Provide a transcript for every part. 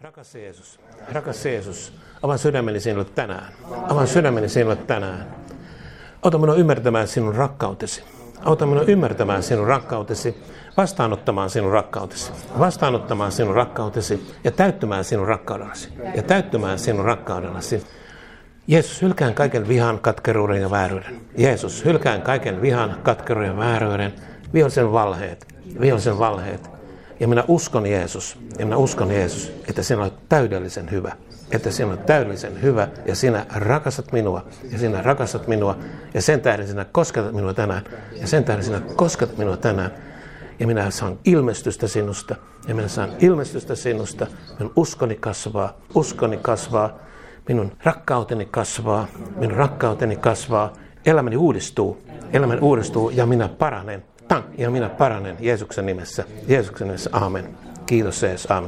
Rakas Jeesus, avaan sydämeni sinulle tänään. Avaan sydämeni sinulle tänään. Auta minua ymmärtämään sinun rakkautesi. Auta minua ymmärtämään sinun rakkautesi, vastaanottamaan sinun rakkautesi. Vastaanottamaan sinun rakkautesi ja täyttymään sinun rakkaudellasi. Ja täyttymään sinun rakkaudellasi. Jeesus, hylkään kaiken vihan, katkeruuden ja vääryyden. Jeesus, hylkään kaiken vihan, katkeruuden ja vääryyden. Vihollisen valheet. Ja minä uskon Jeesus, että sinä olet täydellisen hyvä. Että sinä olet täydellisen hyvä ja sinä rakastat minua. Ja sen tähden sinä kosketat minua tänään. Ja minä saan ilmestystä sinusta. Minun uskoni kasvaa. Minun rakkauteni kasvaa. Elämäni uudistuu ja minä paranen. Jeesuksen nimessä. Aamen. Kiitos Jeesus. Aamen.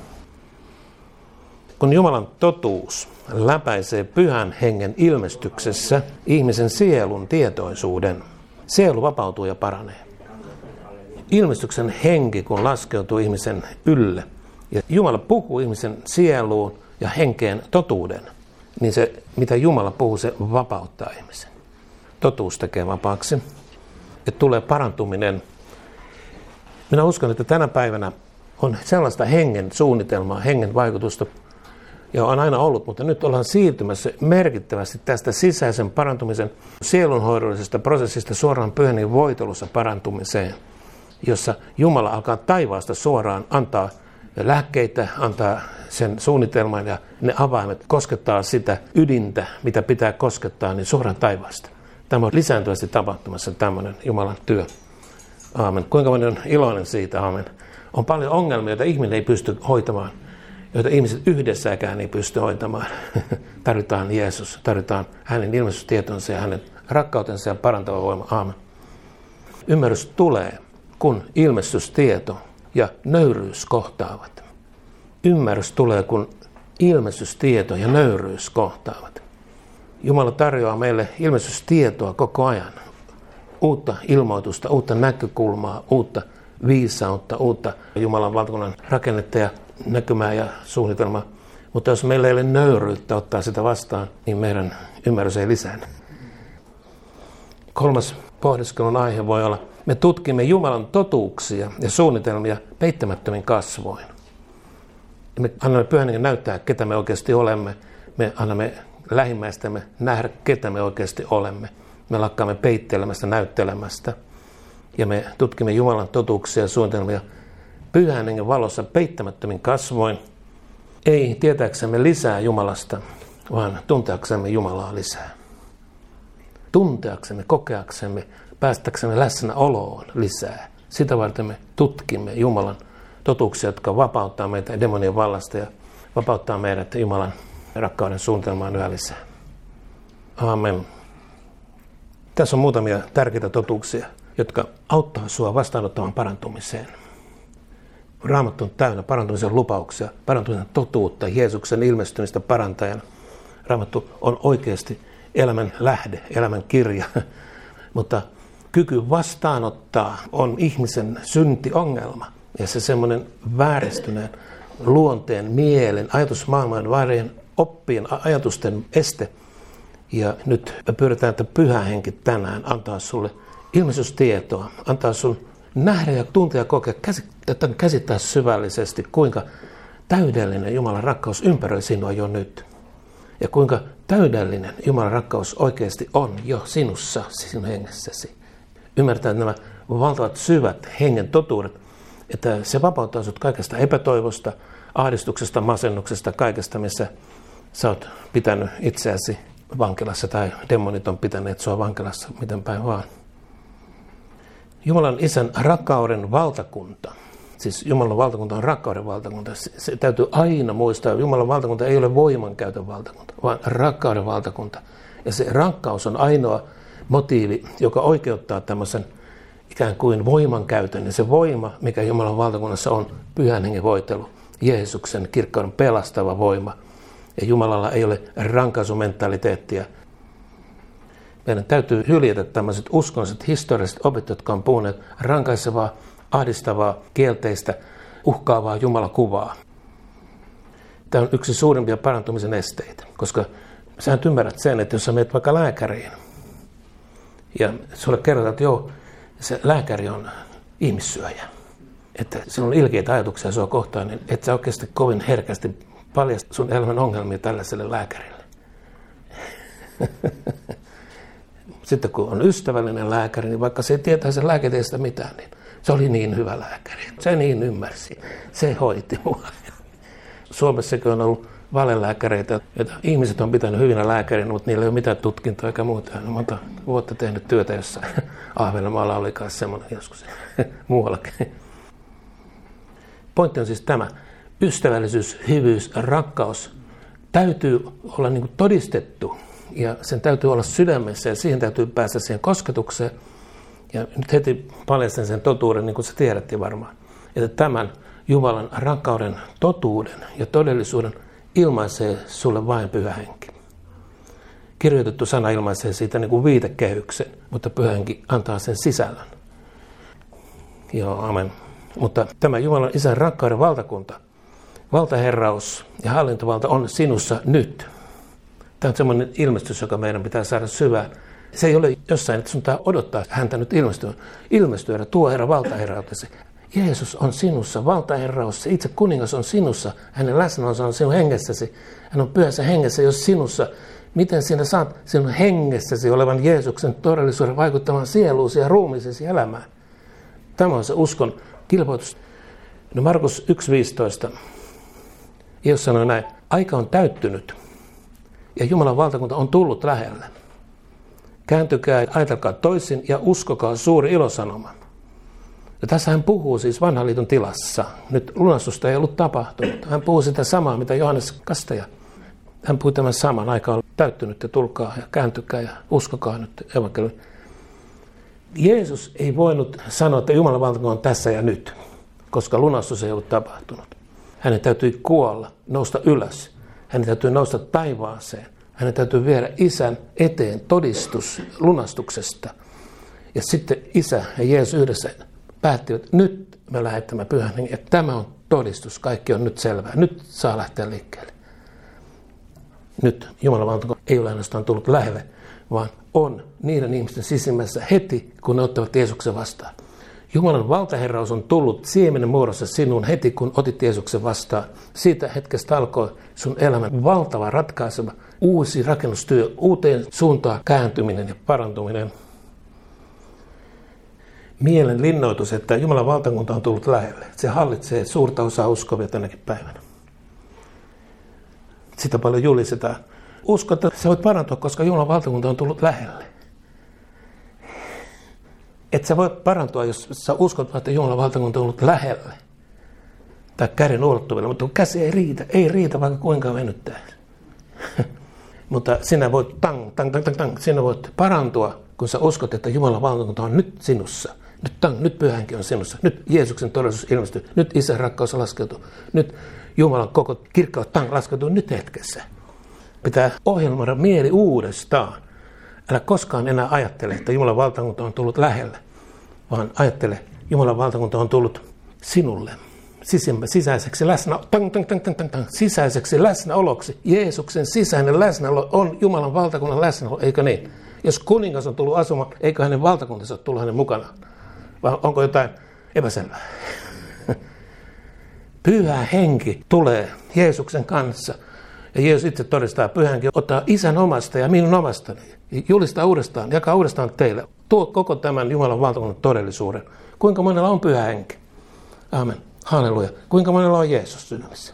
Kun Jumalan totuus läpäisee Pyhän Hengen ilmestyksessä ihmisen sielun tietoisuuden, sielu vapautuu ja paranee. Ilmestyksen henki, kun laskeutuu ihmisen ylle, ja Jumala puhuu ihmisen sieluun ja henkeen totuuden, niin se, mitä Jumala puhuu, se vapauttaa ihmisen. Totuus tekee vapaaksi. Että tulee parantuminen. Minä uskon, että tänä päivänä on sellaista hengen suunnitelmaa, hengen vaikutusta, ja on aina ollut, mutta nyt ollaan siirtymässä merkittävästi tästä sisäisen parantumisen sielunhoidollisesta prosessista suoraan Pyhän Hengen voitelussa parantumiseen, jossa Jumala alkaa taivaasta suoraan antaa lääkkeitä, antaa sen suunnitelman ja ne avaimet koskettaa sitä ydintä, mitä pitää koskettaa, niin suoraan taivaasta. Tämä on lisääntyvästi tapahtumassa tämmöinen Jumalan työ. Aamen. Kuinka moni on iloinen siitä? Aamen. On paljon ongelmia, joita ihminen ei pysty hoitamaan, joita ihmiset yhdessäkään ei pysty hoitamaan. Tarvitaan Jeesus, tarvitaan hänen ilmestystietonsa ja hänen rakkautensa ja parantava voima. Aamen. Ymmärrys tulee, kun ilmestystieto ja nöyryys kohtaavat. Ymmärrys tulee, kun ilmestystieto ja nöyryys kohtaavat. Jumala tarjoaa meille ilmestystietoa koko ajan. Uutta ilmoitusta, uutta näkökulmaa, uutta viisautta, uutta Jumalan valtakunnan rakennetta ja näkymää ja suunnitelmaa. Mutta jos meillä ei ole nöyryyttä ottaa sitä vastaan, niin meidän ymmärrys ei lisäänny. Kolmas pohdiskelun aihe voi olla, me tutkimme Jumalan totuuksia ja suunnitelmia peittämättömin kasvoin. Me annamme Pyhän Hengen näyttää, ketä me oikeasti olemme. Me annamme lähimmäistämme nähdä, ketä me oikeasti olemme. Me lakkaamme peittelemästä, näyttelemästä. Ja me tutkimme Jumalan totuuksia ja suunnitelmia Pyhän Hengen valossa peittämättömin kasvoin. Ei tietääksemme lisää Jumalasta, vaan tunteaksemme Jumalaa lisää. Tunteaksemme, kokeaksemme, päästäksemme läsnäoloon lisää. Sitä varten me tutkimme Jumalan totuuksia, jotka vapauttaa meitä demonien vallasta ja vapauttaa meidät Jumalan rakkauden suunnitelmaan yhä lisää. Aamen. Tässä on muutamia tärkeitä totuuksia, jotka auttaa sinua vastaanottamaan parantumiseen. Raamattu on täynnä parantumisen lupauksia, parantumisen totuutta, Jeesuksen ilmestymistä parantajana. Raamattu on oikeasti elämän lähde, elämän kirja, mutta kyky vastaanottaa on ihmisen syntiongelma. Ja se semmoinen vääristyneen luonteen, mielen, ajatusmaailman, vaarien oppien, ajatusten este. Ja nyt me pyydetään, että Pyhä Henki tänään antaa sulle ilmestystietoa, antaa sun nähdä ja tuntea ja kokea, käsittää syvällisesti, kuinka täydellinen Jumalan rakkaus ympäröi sinua jo nyt. Ja kuinka täydellinen Jumalan rakkaus oikeasti on jo sinussa, sinun hengessäsi. Ymmärtää nämä valtavat syvät hengen totuudet, että se vapauttaa sinut kaikesta epätoivosta, ahdistuksesta, masennuksesta, kaikesta, missä sä oot pitänyt itseäsi vankilassa tai demonit on pitäneet sua vankilassa, miten päin vaan. Jumalan Isän rakkauden valtakunta, siis Jumalan valtakunta on rakkauden valtakunta, se täytyy aina muistaa, Jumalan valtakunta ei ole voimankäytön valtakunta, vaan rakkauden valtakunta. Ja se rakkaus on ainoa motiivi, joka oikeuttaa tämmöisen ikään kuin voimankäytön. Ja se voima, mikä Jumalan valtakunnassa on, Pyhän Hengen voitelu, Jeesuksen kirkkauden pelastava voima. Ja Jumalalla ei ole rankaisumentaliteettia. Meidän täytyy hyljätä tämmöiset uskonnolliset historialliset opit, jotka on puhuneet rankaisevaa, ahdistavaa, kielteistä, uhkaavaa Jumalakuvaa. Tämä on yksi suurimpia parantumisen esteitä, koska sä ymmärrät sen, että jos sä menet vaikka lääkäriin ja sulle kerrotaan, että joo, se lääkäri on ihmissyöjä, että sinulla on ilkeitä ajatuksia sua kohtaan, niin et sä oikeasti kovin herkästi paljasta sun elämän ongelmia tällaiselle lääkärille. Sitten kun on ystävällinen lääkäri, niin vaikka se ei tietää sen lääketieteestä mitään, niin se oli niin hyvä lääkäri. Se niin ymmärsi. Se hoiti mua. Suomessakin on ollut valelääkäreitä, joita ihmiset on pitänyt hyvinä lääkärinä, mutta niillä ei ole mitään tutkintoa eikä muuta. Ne on monta vuotta tehnyt työtä jossain. Ahvenanmaalla oli kai semmoinen joskus muuallakin. Pointti on siis tämä. Ystävällisyys, hyvyys, rakkaus täytyy olla niin kuin todistettu ja sen täytyy olla sydämessä ja siihen täytyy päästä siihen kosketukseen. Ja nyt heti paljastan sen totuuden, niin kuin sä tiedätte varmaan, että tämän Jumalan rakkauden, totuuden ja todellisuuden ilmaisee sulle vain Pyhä Henki. Kirjoitettu sana ilmaisee siitä niin kuin viitekehyksen, mutta Pyhä Henki antaa sen sisällön. Joo, amen. Mutta tämä Jumalan Isän rakkauden valtakunta, valtaherraus ja hallintovalta on sinussa nyt. Tämä on semmoinen ilmestys, joka meidän pitää saada syvään. Se ei ole jossain, että sun pitää odottaa häntä nyt ilmestyä, tuo Herra valtaherrautesi. Jeesus on sinussa, valtaherraus, se itse kuningas on sinussa, hänen läsnäolonsa on sinun hengessäsi, hän on pyhässä hengessä, jos sinussa. Miten sinä saat sinun hengessäsi olevan Jeesuksen todellisuuden vaikuttamaan sieluusi ja ruumiisesi elämään? Tämä on se uskon kilvoitus. No Markus 1.15. Jeesus sanoi näin, aika on täyttynyt ja Jumalan valtakunta on tullut lähelle. Kääntykää, ajatelkaa toisin ja uskokaa suuri ilosanoma. Ja tässä hän puhuu siis vanhan liiton tilassa. Nyt lunastusta ei ollut tapahtunut. Hän puhuu sitä samaa, mitä Johannes Kastaja. Hän puhui tämän saman, aika on täyttynyt ja tulkaa ja kääntykää ja uskokaa nyt evankeliumi. Jeesus ei voinut sanoa, että Jumalan valtakunta on tässä ja nyt, koska lunastus ei ollut tapahtunut. Hänen täytyi kuolla, nousta ylös. Hänen täytyy nousta taivaaseen. Hänen täytyy viedä Isän eteen todistus lunastuksesta. Ja sitten Isä ja Jeesus yhdessä päättivät, että nyt me lähettämme Pyhän Hengen, että tämä on todistus, kaikki on nyt selvää. Nyt saa lähteä liikkeelle. Nyt Jumalan valtakunta ei ole ainoastaan tullut lähelle, vaan on niiden ihmisten sisimmässä heti, kun ne ottavat Jeesuksen vastaan. Jumalan valtaherraus on tullut siemenen muodossa sinuun heti, kun otit Jeesuksen vastaan. Siitä hetkestä alkoi sun elämän valtava ratkaiseva uusi rakennustyö, uuteen suuntaan kääntyminen ja parantuminen. Mielen linnoitus, että Jumalan valtakunta on tullut lähelle. Se hallitsee suurta osaa uskovia tänäkin päivänä. Sitä paljon julistetaan. Usko, että sä voit parantua, koska Jumalan valtakunta on tullut lähelle. Et sä voi parantua, jos sä uskot, että Jumalan valtakunta on tullut lähelle. Tai käden ulottuvilla, mutta käsi ei riitä vaikka kuinka venyttää. Mutta sinä voit sinä voit parantua, kun sä uskot, että Jumalan valtakunta on nyt sinussa. Nyt Pyhä Henki on sinussa. Nyt Jeesuksen todellisuus ilmestyy. Nyt Isän rakkaus laskeutuu. Nyt Jumalan koko kirkkaus laskeutuu nyt hetkessä. Pitää ohjelmoida mieli uudestaan. Älä koskaan enää ajattele, että Jumalan valtakunta on tullut lähelle, vaan ajattele, Jumalan valtakunta on tullut sinulle. Sisäiseksi sisäiseksi läsnäoloksi. Jeesuksen sisäinen läsnäolo on Jumalan valtakunnan läsnäolo, eikö niin? Jos kuningas on tullut asumaan, eikö hänen valtakuntansa ole tullut hänen mukanaan? Vai onko jotain epäselvää? Pyhä Henki tulee Jeesuksen kanssa. Ja Jeesus itse todistaa, Pyhä Henki ottaa Isän omasta ja minun omastani. Julistaa uudestaan, jakaa uudestaan teille. Tuo koko tämän Jumalan valtakunnan todellisuuden. Kuinka monella on Pyhä Henki? Aamen. Halleluja. Kuinka monella on Jeesus sydämessä?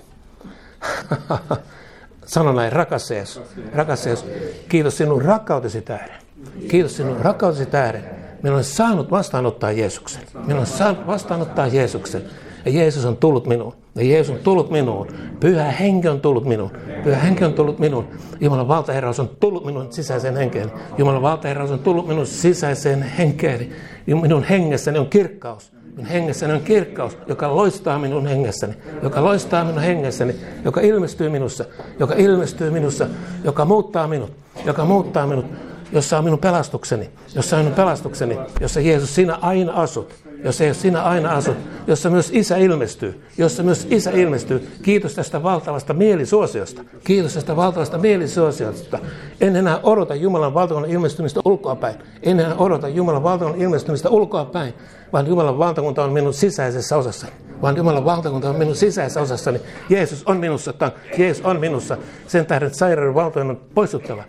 Sano näin, rakas Jeesus, kiitos sinun rakkautesi tähden. Kiitos sinun rakkautesi tähden. Minä olen saanut vastaanottaa Jeesuksen. Minä olen saanut vastaanottaa Jeesuksen. Ja Jeesus on tullut minuun. Ja Jeesus on tullut minuun. Pyhä Henki on tullut minuun. Pyhä Henki on tullut minuun. Jumalan valtaherraus on tullut minun sisäiseen henkeeni. Jumalan valtaherraus on tullut minun sisäiseen henkeeni. Minun hengessäni on kirkkaus. Minun hengessäni on kirkkaus, joka loistaa minun hengessäni. Joka loistaa minun hengessäni. Joka ilmestyy minussa. Joka ilmestyy minussa. Joka muuttaa minut. Joka muuttaa minut. Jossa on minun pelastukseni. Jossa on minun pelastukseni. Jossa Jeesus sinä aina asut. jossa jos sinä aina asut, jossa myös Isä ilmestyy, Kiitos tästä valtavasta mielisuosiosta. Kiitos tästä valtavasta mielisuosiosta. En enää odota Jumalan valtakunnan ilmestymistä ulkoapäin. En enää odota Jumalan valtakunnan ilmestymistä ulkoapäin, vaan Jumalan valtakunta on minun sisäisessä osassani. Jeesus on minussa. Sen tähden sairauden valtoinen on poistuttava.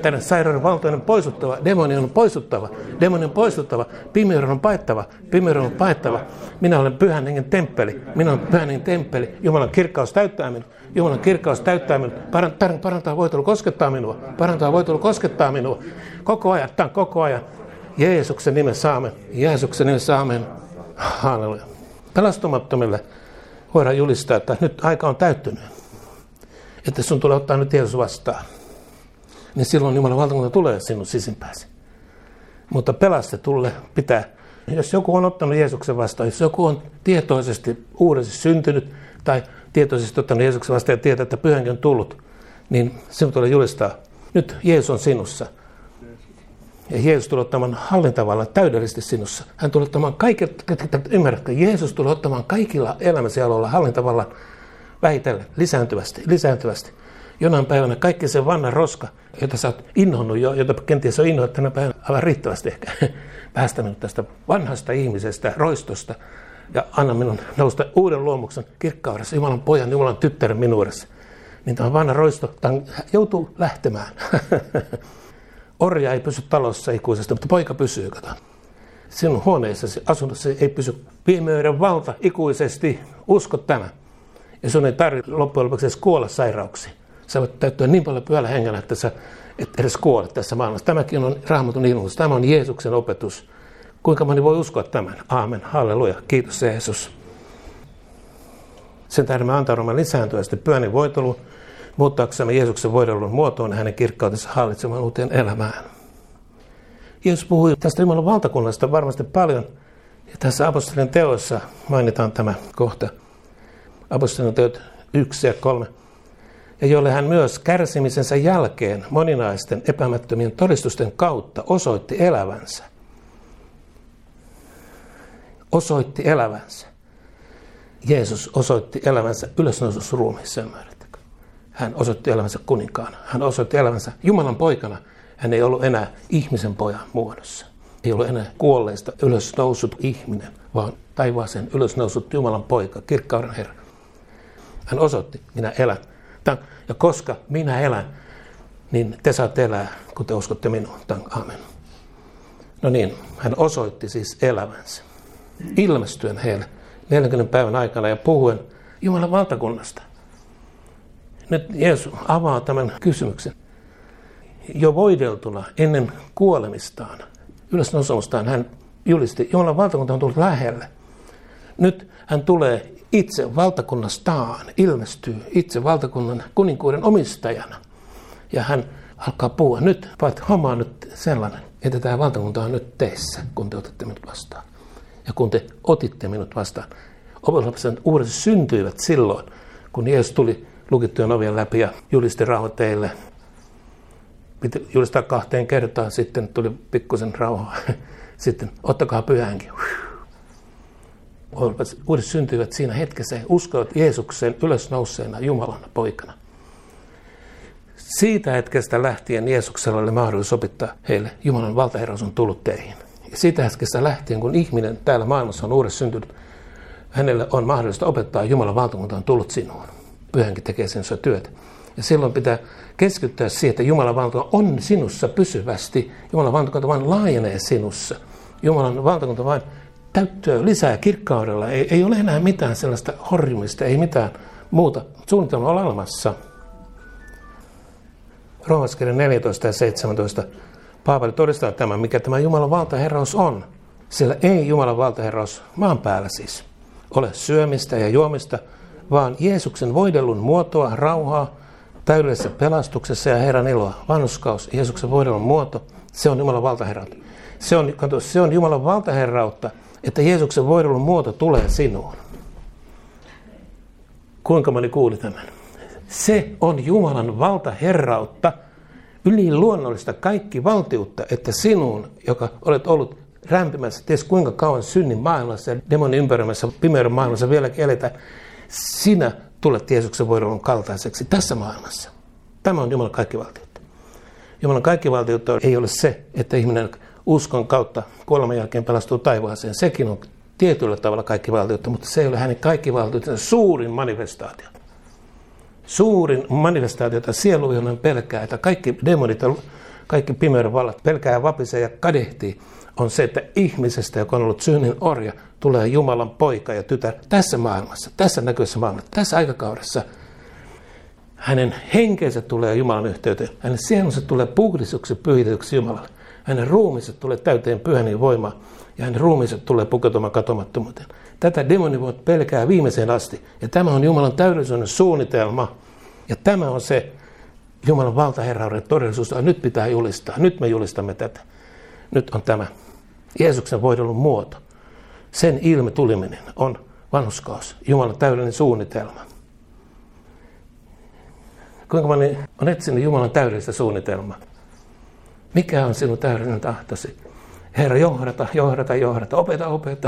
Demoni on poistuttava. Pimeyden on paettava. Minä olen pyhän hengen temppeli. Jumalan kirkkaus täyttää minut. Parantaa voitelu koskettaa minua. Koko ajan. Jeesuksen nimessä aamen. Halleluja. Pelastumattomille voidaan julistaa, että nyt aika on täyttynyt. Että sun tulee ottaa nyt Jeesus vastaan. Niin silloin Jumalan valtakunta tulee sinun sisimpääsi. Mutta pelastetulle pitää, jos joku on ottanut Jeesuksen vastaan, jos joku on tietoisesti uudesti syntynyt tai tietoisesti ottanut Jeesuksen vastaan ja tietää, että pyhänkin on tullut, niin sinun tulee julistaa, nyt Jeesus on sinussa. Ja Jeesus tulee ottamaan hallintavallan täydellisesti sinussa. Hän tulee ottamaan ymmärrätkö, Jeesus tulee ottamaan kaikilla elämäsi aloilla hallintavallan vähitellen, lisääntyvästi. Jonain päivänä kaikki se vanha roska, jota sä oot inhonnut jo, jota kenties on inhonnut tänä päivänä aivan riittävästi ehkä, päästä minut tästä vanhasta ihmisestä, roistosta, ja anna minun nousta uuden luomuksen kirkkaudessa, Jumalan pojan, Jumalan tyttären minuudessa. Niin tämä vanha roisto joutuu lähtemään. Orja ei pysy talossa ikuisesti, mutta poika pysyy, kato. Sinun huoneessasi, asunnossasi ei pysy pimeyden valta ikuisesti. Usko tämä. Ja sun ei tarvitse loppujen lopuksi edes kuolla sairauksiin. Sä voit täyttyä niin paljon pyhällä hengellä, että sä et edes kuole tässä maailmassa. Tämäkin on Raamatun ilmoitus. Tämä on Jeesuksen opetus. Kuinka moni voi uskoa tämän? Aamen. Halleluja. Kiitos Jeesus. Sen tähden me antaudumme lisääntyvästi pyhän voiteluun, muuttaaksemme Jeesuksen voidelun muotoon ja hänen kirkkautensa hallitsemaan uuteen elämään. Jeesus puhui tästä Jumalan valtakunnasta varmasti paljon. Ja tässä apostolien teoissa mainitaan tämä kohta. Apostolien teot 1 ja 3. Ja jolle hän myös kärsimisensä jälkeen moninaisten epämättömien todistusten kautta osoitti elävänsä. Jeesus osoitti elävänsä ylösnoususruumiissa, ymmärrättekö? Hän osoitti elävänsä kuninkaana. Hän osoitti elävänsä Jumalan poikana. Hän ei ollut enää ihmisen pojan muodossa. Ei ollut enää kuolleista ylösnousut ihminen, vaan taivaaseen ylösnousut Jumalan poika, kirkkauden Herra. Hän osoitti, minä elän. Ja koska minä elän, niin te saatte elää, kun te uskotte minuun. Amen. No niin, hän osoitti siis elämänsä. Ilmestyen heille 40 päivän aikana ja puhuen Jumalan valtakunnasta. Nyt Jeesus avaa tämän kysymyksen. Jo voideltuna ennen kuolemistaan, ylösnousemustaan, hän julisti, Jumalan valtakunta on tullut lähelle. Nyt hän tulee itse valtakunnastaan, ilmestyy itse valtakunnan kuninkuuden omistajana. Ja hän alkaa puhua nyt, vaan homma on nyt sellainen, että tämä valtakunta on nyt teissä, kun te otatte minut vastaan. Ja kun te otitte minut vastaan, opetuslapset uudesti syntyivät silloin, kun Jeesus tuli lukittujen ovien läpi ja julisti rauha teille. Piti julistaa 2 kertaa, sitten tuli pikkusen rauhaa. Sitten ottakaa pyhänkin. Uudesti syntyivät siinä hetkessä ja uskoivat Jeesukseen ylösnouseena Jumalan poikana. Siitä hetkestä lähtien Jeesuksella oli mahdollisuus opettaa heille, Jumalan valtaherraus on tullut teihin. Ja siitä hetkestä lähtien, kun ihminen täällä maailmassa on uudesti syntynyt, hänelle on mahdollista opettaa, Jumalan valtakunta on tullut sinuun. Pyhänkin tekee sinussa työtä. Ja silloin pitää keskittyä siihen, että Jumalan valtakunta on sinussa pysyvästi. Jumalan valtakunta vain laajenee sinussa. Jumalan valtakunta vain täyttyy lisää kirkkaudella. Ei ole enää mitään sellaista horjumista, ei mitään muuta. Suunnitelma on olemassa. Roomalaiskirjan 14 ja 17 Paavali todistaa tämän, mikä tämä Jumalan valtaherraus on. Sillä ei Jumalan valtaherraus maan päällä siis ole syömistä ja juomista, vaan Jeesuksen voidellun muotoa, rauhaa, täydellisessä pelastuksessa ja Herran iloa. Vanhurskaus, Jeesuksen voidellun muoto, se on Jumalan valtaherrautta. Se on Jumalan valtaherrautta, että Jeesuksen voidellun muoto tulee sinuun. Kuinka moni kuuli tämän? Se on Jumalan valtaherrautta, yliluonnollista kaikki valtiutta, että sinuun, joka olet ollut rämpimässä, ties kuinka kauan synnin maailmassa ja demonin ympäröimässä pimeyden maailmassa vieläkin eletään. Sinä tulet Jeesuksen voidon kaltaiseksi tässä maailmassa. Tämä on Jumalan kaikkivaltiutta. Jumalan kaikkivaltiutta ei ole se, että ihminen uskon kautta kuoleman jälkeen pelastuu taivaaseen. Sekin on tietyllä tavalla kaikkivaltiutta, mutta se ei ole hänen kaikkivaltiutensa suurin manifestaatio. Suurin manifestaatio, jota sieluvihollinen pelkää, että kaikki demonit, kaikki pimeyden vallat pelkää ja vapisee ja kadehtii, on se, että ihmisestä, joka on ollut synnin orja, tulee Jumalan poika ja tytär tässä maailmassa, tässä näköisessä maailmassa, tässä aikakaudessa. Hänen henkensä tulee Jumalan yhteyteen, hänen sielunsa tulee puhdistuksi, pyhitetyksi Jumalalle. Hänen ruumiinsa tulee täyteen pyhän voimaa ja hänen ruumiinsa tulee pukeutumaan katomattomuuteen. Tätä demonivoimat pelkää viimeiseen asti. Ja tämä on Jumalan täydellisyyden suunnitelma. Ja tämä on se Jumalan valtaherrauden todellisuus, jota nyt pitää julistaa. Nyt me julistamme tätä. Nyt on tämä Jeesuksen voidelun muoto. Sen ilme tuliminen on vanhurskaus, Jumalan täydellinen suunnitelma. Kuinka moni on etsinyt Jumalan täydellistä suunnitelmaa? Mikä on sinun täydellinen tahtosi? Herra, johdata, opeta.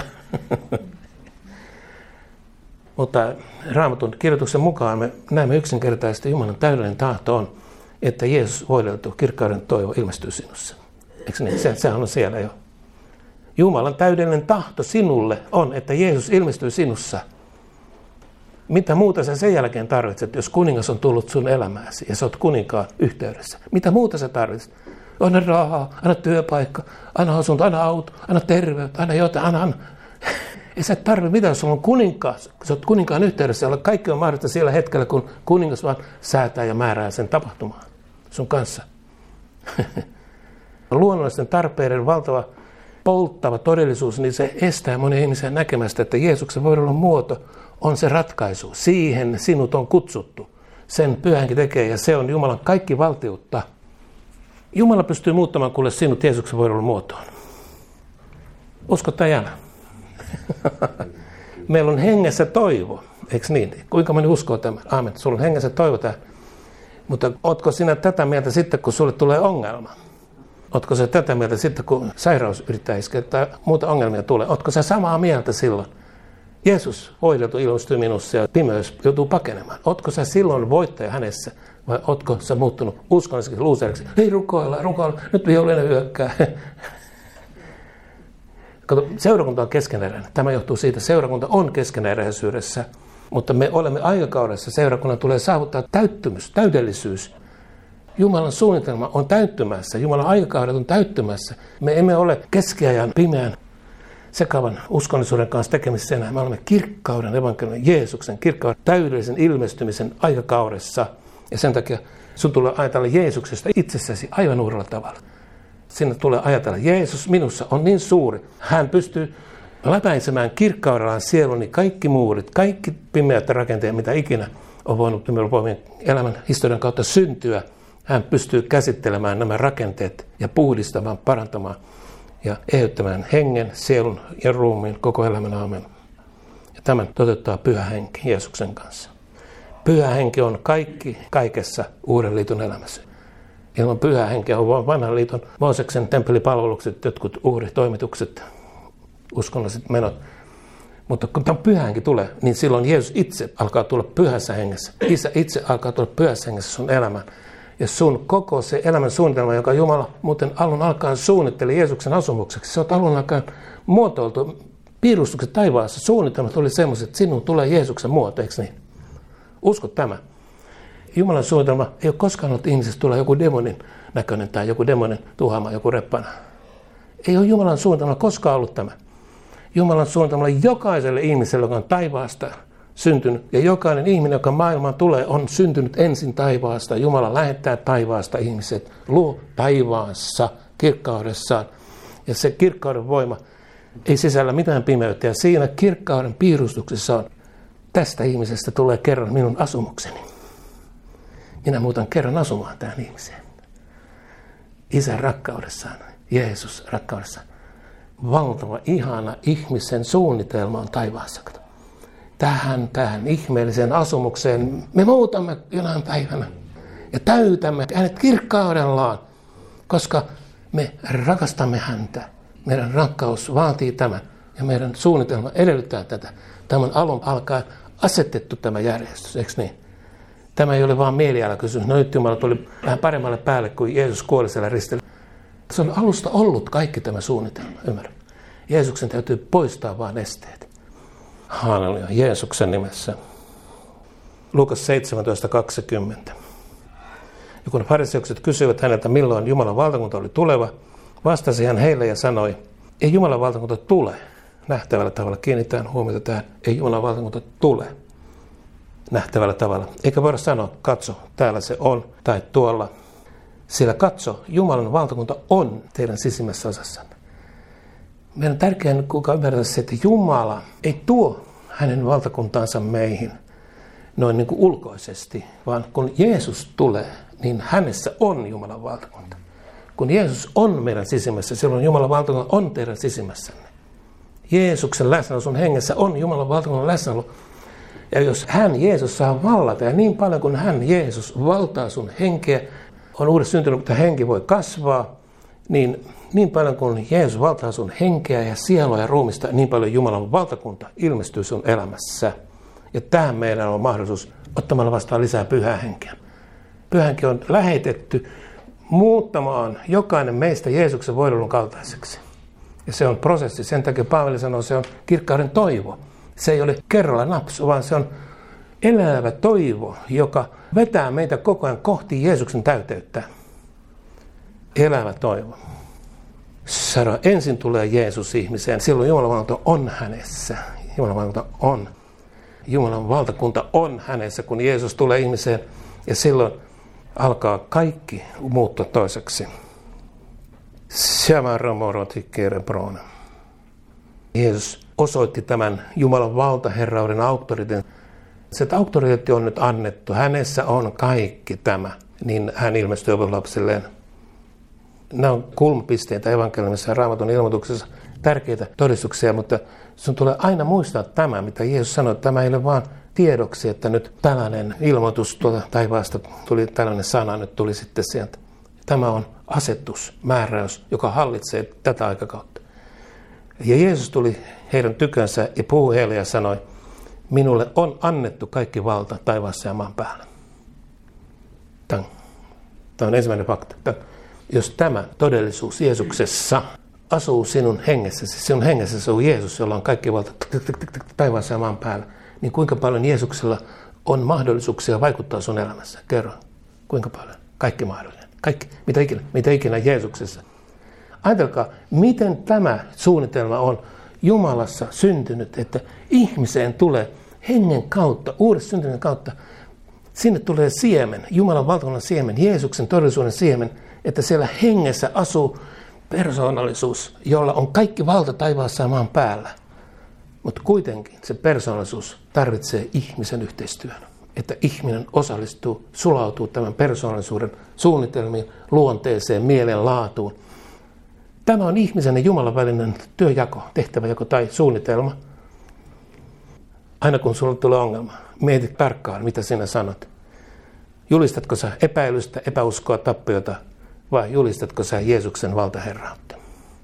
Mutta Raamatun kirjoituksen mukaan me näemme yksinkertaisesti Jumalan täydellinen tahto on, että Jeesus voideltu kirkkauden toivo ilmestyy sinussa. Eikö niin? Sehän on siellä jo. Jumalan täydellinen tahto sinulle on, että Jeesus ilmestyy sinussa. Mitä muuta sä sen jälkeen tarvitset, jos kuningas on tullut sun elämääsi ja sä oot kuninkaan yhteydessä? Mitä muuta sä tarvitset? Anna rahaa, anna työpaikka, anna asunto, anna auto, anna terveyttä, anna jotain, anna. Ei sä tarvitse mitään, jos sulla on kuninkaas. Kun sä oot kuninkaan yhteydessä, jolla kaikki on mahdollista siellä hetkellä, kun kuningas vaan säätää ja määrää sen tapahtumaan sun kanssa. Luonnollisten tarpeiden valtava polttava todellisuus, niin se estää monia ihmisiä näkemästä, että Jeesuksen voidon muoto on se ratkaisu. Siihen sinut on kutsuttu. Sen Pyhä Henki tekee ja se on Jumalan kaikki valtiutta. Jumala pystyy muuttamaan kuule sinut Jeesuksen voidon muotoon. Usko tai älä. Meillä on hengessä toivo, eikö niin? Kuinka moni uskoo tämän? Aamen. Sulla on hengessä toivo tämä. Mutta ootko sinä tätä mieltä sitten, kun sulle tulee ongelma? Ootko sä tätä mieltä sitten, kun sairaus yrittää iskeä tai muuta ongelmia tulee? Ootko sä samaa mieltä silloin? Jeesus voideltu ilmestyy minussa ja pimeys joutuu pakenemaan. Ootko sä silloin voittaja hänessä vai ootko sä muuttunut uskonnolliseksi luuseriksi? Ei rukoilla, nyt vihollinen hyökkää. Kato, seurakunta on keskeneräinen. Tämä johtuu siitä, että seurakunta on keskeneräisyydessä, mutta me olemme aikakaudessa. Seurakunnan tulee saavuttaa täyttymys, täydellisyys. Jumalan suunnitelma on täyttymässä. Jumalan aikakaudet on täyttymässä. Me emme ole keskiajan pimeän sekavan uskollisuuden kanssa tekemisissä enää. Me olemme kirkkauden evankeliumin, Jeesuksen kirkkauden täydellisen ilmestymisen aikakaudessa. Ja sen takia sun tulee ajatella Jeesuksesta itsessäsi aivan uudella tavalla. Sinne tulee ajatella, Jeesus minussa on niin suuri. Hän pystyy läpäisemään kirkkaudellaan sieluni kaikki muurit, kaikki pimeät rakenteet, mitä ikinä on voinut pimeän elämän historian kautta syntyä. Hän pystyy käsittelemään nämä rakenteet ja puhdistamaan, parantamaan ja eheyttämään hengen, sielun ja ruumiin koko elämän. Aamen. Ja tämän toteuttaa Pyhä Henki Jeesuksen kanssa. Pyhä Henki on kaikki kaikessa Uuden liiton elämässä. Ilman Pyhää Henkeä on vain Vanhan liiton Mooseksen temppelipalvelukset, jotkut uhritoimitukset, uskonnolliset menot. Mutta kun tämä Pyhä Henki tulee, niin silloin Jeesus itse alkaa tulla pyhässä hengessä. Isä itse alkaa tulla pyhässä hengessä sun elämään. Ja sun koko se elämän suunnitelma, joka Jumala muuten alun alkaen suunnitteli Jeesuksen asumukseksi, se on alun alkaen muotoiltu. Piirustukset taivaassa, suunnitelmat oli semmoiset, että sinun tulee Jeesuksen muoto, eikö niin? Usko tämä. Jumalan suunnitelma ei ole koskaan ollut ihmisestä tulla joku demonin näköinen tai joku demonin tuhaama, joku reppana. Ei ole Jumalan suunnitelma koskaan ollut tämä. Jumalan suunnitelma jokaiselle ihmiselle, joka on taivaasta syntynyt, ja jokainen ihminen, joka maailmaan tulee, on syntynyt ensin taivaasta. Jumala lähettää taivaasta ihmiset, luo taivaassa, kirkkaudessaan. Ja se kirkkauden voima ei sisällä mitään pimeyttä. Ja siinä kirkkauden piirustuksessa on, tästä ihmisestä tulee kerran minun asumukseni. Minä muutan kerran asumaan tähän ihmiseen. Isän rakkaudessaan, Jeesus rakkaudessaan. Valtava, ihana ihmisen suunnitelma on taivaassa. Tähän ihmeelliseen asumukseen me muutamme jonain päivänä ja täytämme hänet kirkkaudellaan, koska me rakastamme häntä Meidän rakkaus vaatii tämän ja meidän suunnitelma edellyttää tätä. Tämän alun alkaen asetettu tämä järjestys, eikö niin? Tämä ei ole vaan mielialakysymys. No nyt Jumala tuli vähän paremmalle päälle, kuin Jeesus kuoli siellä ristillä. Se on alusta ollut kaikki tämä suunnitelma, ymmärrä. Jeesuksen täytyy poistaa vaan esteet. Halleluja, Jeesuksen nimessä. Luukas 17:20. Ja kun fariseukset kysyivät häneltä, milloin Jumalan valtakunta oli tuleva, vastasi hän heille ja sanoi, ei Jumalan valtakunta tule. Nähtävällä tavalla kiinnitetään huomiota tähän, ei Jumalan valtakunta tule. Nähtävällä tavalla. Eikä voida sanoa, katso, täällä se on, tai tuolla. Sillä katso, Jumalan valtakunta on teidän sisimmässä osassanne. Meidän tärkeää kuinka ymmärtää se, että Jumala ei tuo hänen valtakuntaansa meihin noin niin kuin ulkoisesti, vaan kun Jeesus tulee, niin hänessä on Jumalan valtakunta. Kun Jeesus on meidän sisimmässä, silloin Jumalan valtakunta on teidän sisimmässänne. Jeesuksen läsnäolo sun hengessä on Jumalan valtakunnan läsnäolo. Ja jos hän, Jeesus, saa vallata, ja niin paljon kuin hän, Jeesus, valtaa sun henkeä, on uudessa syntynyt, että henki voi kasvaa, niin paljon kuin Jeesus valtaa sun henkeä ja sielua ja ruumista, niin paljon Jumalan valtakunta ilmestyy sun elämässä. Ja tähän meidän on mahdollisuus ottamalla vastaan lisää pyhää henkeä. Pyhä henki on lähetetty muuttamaan jokainen meistä Jeesuksen voidelun kaltaiseksi. Ja se on prosessi. Sen takia Paavali sanoo, se on kirkkauden toivo. Se ei ole kerralla napsu, vaan se on elävä toivo, joka vetää meitä koko ajan kohti Jeesuksen täyteyttä. Elävä toivo. Sano, ensin tulee Jeesus ihmiseen, silloin Jumalan valtakunta on hänessä. Jumalan valtakunta on. Jumalan valtakunta on hänessä, kun Jeesus tulee ihmiseen, ja silloin alkaa kaikki muuttua toiseksi. Jeesus osoitti tämän Jumalan valtaherrauden auktoriteetin. Se, että auktoriteetti on nyt annettu, hänessä on kaikki tämä, niin hän ilmestyy lapsilleen. Nämä on kulmapisteitä evankeliumissa ja Raamatun ilmoituksessa, tärkeitä todistuksia, mutta sun tulee aina muistaa tämä, mitä Jeesus sanoi, että tämä ei ole vaan tiedoksi, että nyt tällainen ilmoitus tuolta taivaasta tuli, tällainen sana nyt tuli sitten sieltä. Tämä on asetus, määräys, joka hallitsee tätä aikakautta. Ja Jeesus tuli heidän tykönsä ja puhui heille ja sanoi, minulle on annettu kaikki valta taivaassa ja maan päällä. Tämä on ensimmäinen fakta. Jos tämä todellisuus Jeesuksessa asuu sinun hengessäsi, sinun hengessäsi on Jeesus, jolla on kaikki valta taivaassa ja maan päällä, niin kuinka paljon Jeesuksella on mahdollisuuksia vaikuttaa sun elämässä? Kerro, kuinka paljon? Kaikki mahdollinen. Kaikki, mitä ikinä Jeesuksessa. Ajatelkaa, miten tämä suunnitelma on Jumalassa syntynyt, että ihmiseen tulee hengen kautta, uudessa syntymisen kautta, sinne tulee siemen, Jumalan valtakunnan siemen, Jeesuksen todellisuuden siemen, että siellä hengessä asuu persoonallisuus, jolla on kaikki valta taivaassa ja maan päällä. Mutta kuitenkin se persoonallisuus tarvitsee ihmisen yhteistyön, että ihminen osallistuu, sulautuu tämän persoonallisuuden suunnitelmiin, luonteeseen, mielenlaatuun. Tämä on ihmisen ja Jumalan välinen työjako, tehtäväjako tai suunnitelma. Aina kun sulla tulee ongelma, mieti tarkkaan, mitä sinä sanot. Julistatko sä epäilystä, epäuskoa, tappiota vai julistatko sä Jeesuksen valtaherrautta?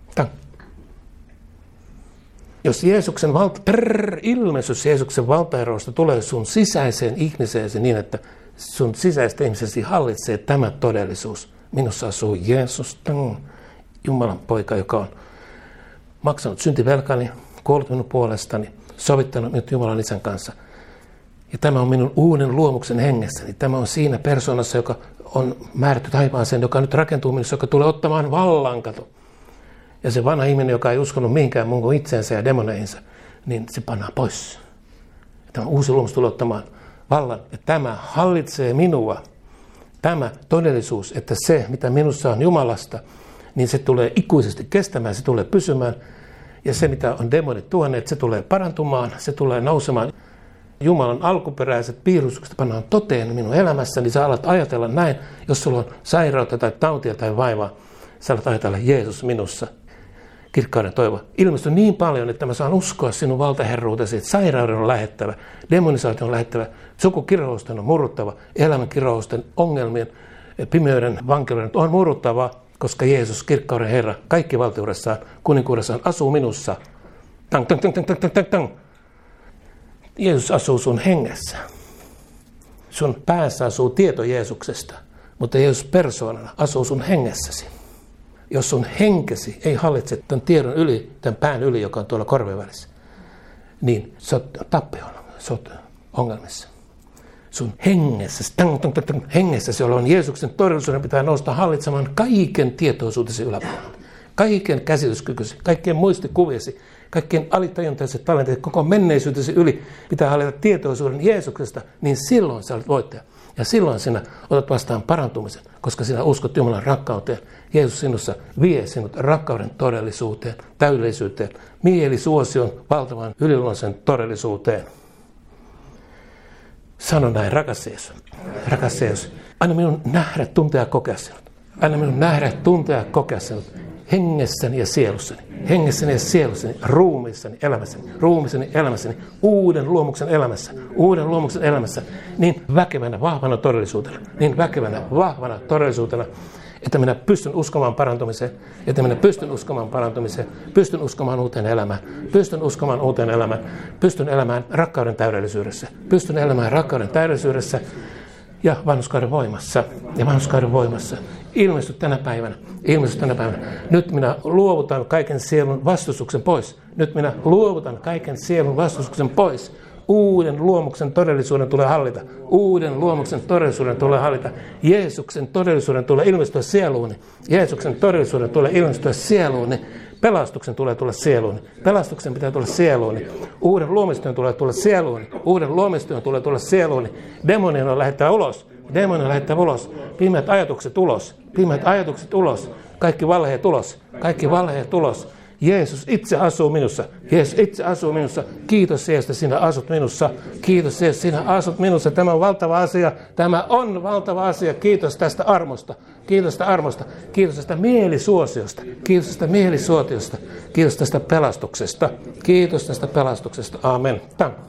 Jos Jeesuksen ilmestys Jeesuksen valtaherrausta tulee sun sisäiseen ihmiseesi niin, että sun sisäistä ihmisesi hallitsee tämä todellisuus. Minussa asuu Jeesus, Jumalan poika, joka on maksanut syntivelkani, kuollut minun puolestani, sovittanut minut Jumalan Isän kanssa. Ja tämä on minun uuden luomuksen hengessäni. Tämä on siinä persoonassa, joka on määrätty taivaaseen, joka nyt rakentuu minussa, joka tulee ottamaan vallan, kato. Ja se vanha ihminen, joka ei uskonut mihinkään muun kuin itseensä ja demoneihinsa, niin se pannaan pois. Ja tämä uusi luomus tulee ottamaan vallan. Ja tämä hallitsee minua. Tämä todellisuus, että se, mitä minussa on Jumalasta, niin se tulee ikuisesti kestämään, se tulee pysymään. Ja se, mitä on demonit tuoneet, se tulee parantumaan, se tulee nousemaan. Jumalan alkuperäiset piirustukset pannaan toteen minun elämässäni, niin sä alat ajatella näin, jos sulla on sairautta tai tautia tai vaivaa, sä alat ajatella Jeesus minussa. Kirkkauden toivo. Ilmestyy niin paljon, että mä saan uskoa sinun valtaherruutesi, että sairauden on lähettävä, demonisaatio on lähettävä, sukukirhousten on murruttava, elämän kirhousten ongelmien, pimeyden, vankeuden on murruttava, koska Jeesus, kirkkauden Herra, kaikki valtiudessaan, kuninkuudessaan asuu minussa. Tang, tang, tang, tang, tang, tang, tang. Jeesus asuu sun hengessä. Sun päässä asuu tieto Jeesuksesta, mutta Jeesus persoonana asuu sun hengessäsi. Jos sun henkesi ei hallitse tämän tiedon yli, tämän pään yli, joka on tuolla korvien välissä, niin sä oot tappiolla, sä oot ongelmissa. Sun hengessäsi olevan Jeesuksen todellisuuden pitää nousta hallitsemaan kaiken tietoisuutesi yläpuolella. Kaiken käsityskykysi, kaikkien muistikuviesi, kaikkien alitajuntaiset talentit, koko menneisyytesi yli pitää hallita tietoisuuden Jeesuksesta, niin silloin sä olet voittaja. Ja silloin sinä otat vastaan parantumisen, koska sinä uskot Jumalan rakkauteen. Jeesus sinussa vie sinut rakkauden todellisuuteen, täydellisyyteen, mielisuosion valtavan yliluonnollisen todellisuuteen. Sano näin, rakas Jeesus, anna minun nähdä, tuntea, kokea sinut. Anna minun nähdä, tuntea, kokea sinut. Hengessäni ja sielussani, ruumiissani, elämässäni, uuden luomuksen elämässä, niin väkevänä, vahvana todellisuutena, että minä pystyn uskomaan parantumiseen, pystyn uskomaan uuteen elämään, pystyn elämään rakkauden täydellisyydessä, ja vanhurskauden voimassa. Ilmesty tänä päivänä. Nyt minä luovutan kaiken sielun vastustuksen pois. Uuden luomuksen todellisuuden tulee hallita. Jeesuksen todellisuuden tulee ilmestyä sieluuni. Pelastuksen tulee tulla sieluuni. Pelastuksen pitää tulla sieluuni. Uuden luomistyön tulee tulla sieluuni. Demonien on lähettävä ulos. Pimeät ajatukset ulos. Kaikki valheet ulos. Jeesus itse asuu minussa. Kiitos Jeesus, että sinä asut minussa. Tämä on valtava asia. Kiitos tästä armosta. Kiitos tästä mielisuosiosta. Kiitos tästä pelastuksesta. Aamen.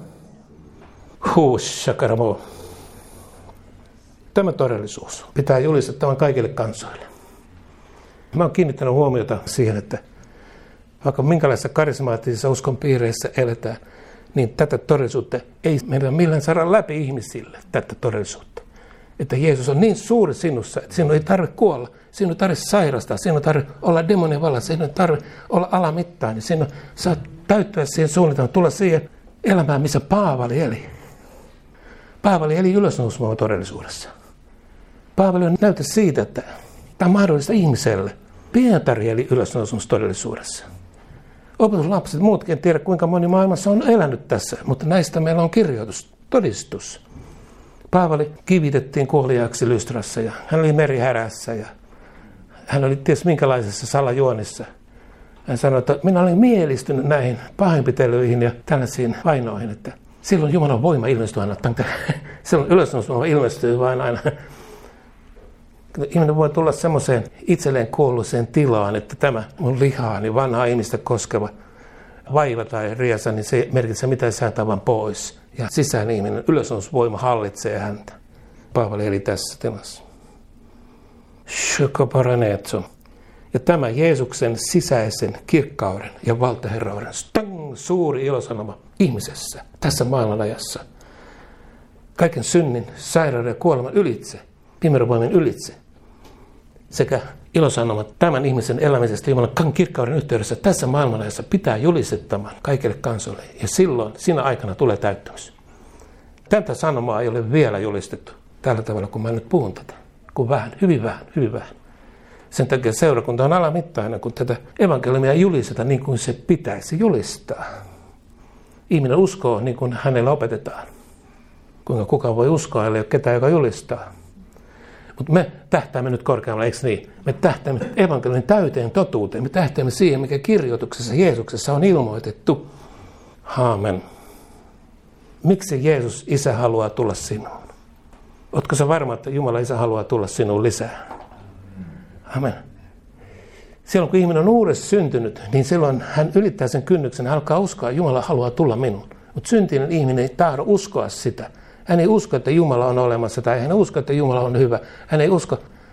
Tämä todellisuus pitää julistettavan kaikille kansoille. Mä oon kiinnittänyt huomiota siihen, että vaikka minkälaisissa karismaattisissa uskonpiireissä eletään, niin tätä todellisuutta ei meidän millään saada läpi ihmisille, tätä todellisuutta. Että Jeesus on niin suuri sinussa, että sinun ei tarvitse kuolla, sinun ei tarvitse sairastaa, sinun ei tarvitse olla demonien vallassa, sinun ei tarvitse olla alamittaan, niin sinun saat täyttyä siihen suunnitelmaan, tulla siihen elämään, missä Paavali eli. Paavali eli ylösnousemaan todellisuudessa. Paavali on näyte siitä, että tämä on mahdollista ihmiselle. Pietari eli ylösnousemus todellisuudessa. Opetuslapset, muutkin en tiedä kuinka moni maailmassa on elänyt tässä, mutta näistä meillä on kirjoitus, todistus. Paavali kivitettiin kuoliaaksi Lystrassa ja hän oli merihärässä ja hän oli ties minkälaisessa salajuonissa. Hän sanoi, että minä olin mielistynyt näihin pahoinpitelyihin ja tällaisiin vainoihin, että silloin Jumalan voima ilmestyy aina. Silloin ylösnousemus ilmestyy vain aina. Ihminen voi tulla semmoiseen itselleen kuolluiseen tilaan, että tämä mun lihaani, vanhaa ihmistä koskeva vaiva tai riesa, niin se merkitsee mitään säätävän pois. Ja sisäinen ihminen, ylösnousemusvoima hallitsee häntä. Paavali eli tässä tilassa. Ja tämä Jeesuksen sisäisen kirkkauden ja valtaherrauden suuri ilosanoma ihmisessä tässä maailmanajassa. Kaiken synnin, sairauden ja kuoleman ylitse. Pimeyden voimin ylitse sekä ilosanomat tämän ihmisen elämisestä Jumalan kirkkauden yhteydessä tässä maailmanajassa pitää julistettamaan kaikille kansoille. Ja silloin, siinä aikana tulee täyttymys. Tätä sanomaa ei ole vielä julistettu tällä tavalla, kun mä nyt puhun tätä. Kun hyvin vähän. Sen takia seurakunta on alamittainen, kun tätä evankeliumia julisteta niin kuin se pitäisi julistaa. Ihminen uskoo niin kuin hänellä opetetaan. Kuinka kukaan voi uskoa, ellei ole ketään, joka julistaa. Mutta me tähtäämme nyt korkeammalla, eikö niin? Me tähtäämme evankeliumin täyteen totuuteen. Me tähtäämme siihen, mikä kirjoituksessa Jeesuksessa on ilmoitettu. Aamen. Miksi Jeesus Isä haluaa tulla sinuun? Ootko sä varma, että Jumala Isä haluaa tulla sinuun lisää? Amen. Silloin kun ihminen on uudessa syntynyt, niin silloin hän ylittää sen kynnyksen, hän alkaa uskoa, että Jumala haluaa tulla minuun. Mutta syntinen ihminen ei tahdo uskoa sitä. Hän ei usko, että Jumala on olemassa tai hän ei usko, että Jumala on hyvä. Hän ei usko.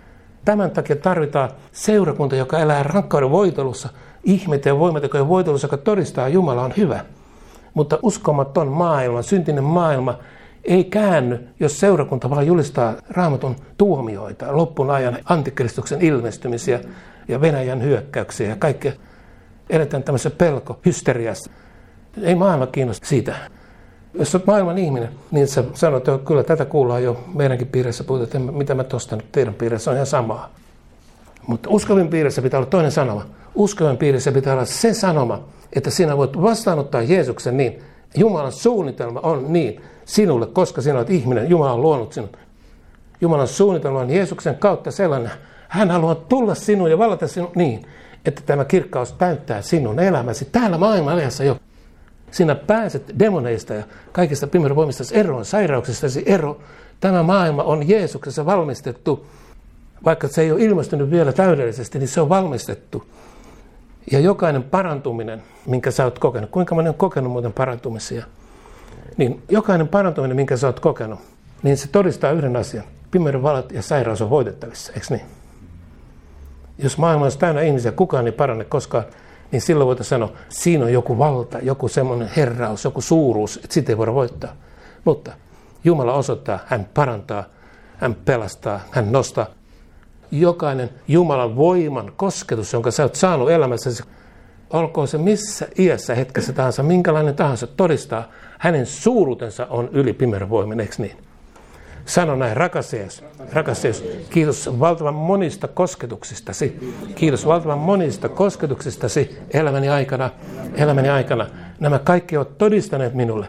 Tämän takia tarvitaan seurakunta, joka elää rakkauden voitelussa, ihmeiden ja voimatekojen voitelussa, joka todistaa, että Jumala on hyvä. Mutta uskomaton maailma, syntinen maailma ei käänny, jos seurakunta vaan julistaa Raamatun tuomioita, loppun ajan antikristuksen ilmestymisiä ja Venäjän hyökkäyksiä ja kaikkea. Eletään tämmöisessä pelko-hysteriassa. Ei maailma kiinnosta siitä. Jos olet maailman ihminen, niin sä sanot, että kyllä tätä kuullaan jo meidänkin piirissä, että mitä mä tuosta nyt teidän piirissä on ihan samaa. Mutta uskovien piirissä pitää olla toinen sanoma. Uskovien piirissä pitää olla se sanoma, että sinä voit vastaanottaa Jeesuksen niin. Jumalan suunnitelma on niin sinulle, koska sinä olet ihminen. Jumala on luonut sinut. Jumalan suunnitelma on Jeesuksen kautta sellainen. Hän haluaa tulla sinuun ja vallata sinut niin, että tämä kirkkaus täyttää sinun elämäsi täällä maailman ajassa jo. Sinä pääset demoneista ja kaikista pimeyden voimistasi eroon, sairauksistasi ero. Tämä maailma on Jeesuksessa valmistettu. Vaikka se ei ole ilmestynyt vielä täydellisesti, niin se on valmistettu. Ja jokainen parantuminen, minkä sä oot kokenut, kuinka moni on kokenut muuten parantumisia, niin jokainen parantuminen, minkä sä oot kokenut, niin se todistaa yhden asian. Pimeyden vallat ja sairaus on voitettavissa, eikö niin? Jos maailma olisi täynnä ihmisiä, kukaan ei parane koskaan, niin silloin voitaisiin sanoa, että siinä on joku valta, joku semmoinen herraus, joku suuruus, että sitä ei voida voittaa. Mutta Jumala osoittaa, hän parantaa, hän pelastaa, hän nostaa. Jokainen Jumalan voiman kosketus, jonka sä oot saanut elämässäsi, olkoon se missä iässä, hetkessä tahansa, minkälainen tahansa, todistaa, hänen suuruutensa on yli pimeyden voimin, eikö niin? Sano näin, rakas Jeesus, kiitos valtavan monista kosketuksistasi. Kiitos valtavan monista kosketuksistasi elämäni aikana. Nämä kaikki ovat todistaneet minulle.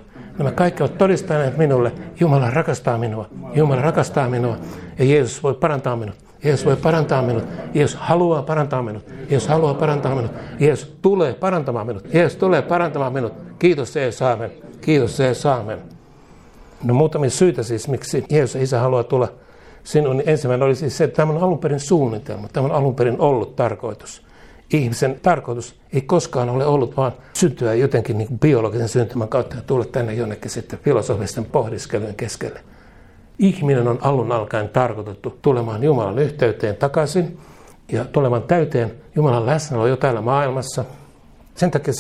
Jumala rakastaa minua. Ja Jeesus voi parantaa minut. Jeesus haluaa parantaa minut. Jeesus tulee parantamaan minut. Kiitos Jeesus, aamen. No muutamia syitä siis, miksi Jeesus ja Isä haluaa tulla sinuun. Niin ensimmäinen oli siis se, että tämä on alun perin suunnitelma. Tämä on alun perin ollut tarkoitus. Ihmisen tarkoitus ei koskaan ole ollut vaan syntyä jotenkin niin kuin biologisen syntymän kautta ja tulla tänne jonnekin sitten filosofisten pohdiskelujen keskelle. Ihminen on alun alkaen tarkoitettu tulemaan Jumalan yhteyteen takaisin ja tulemaan täyteen Jumalan läsnäolo jo täällä maailmassa. Sen takia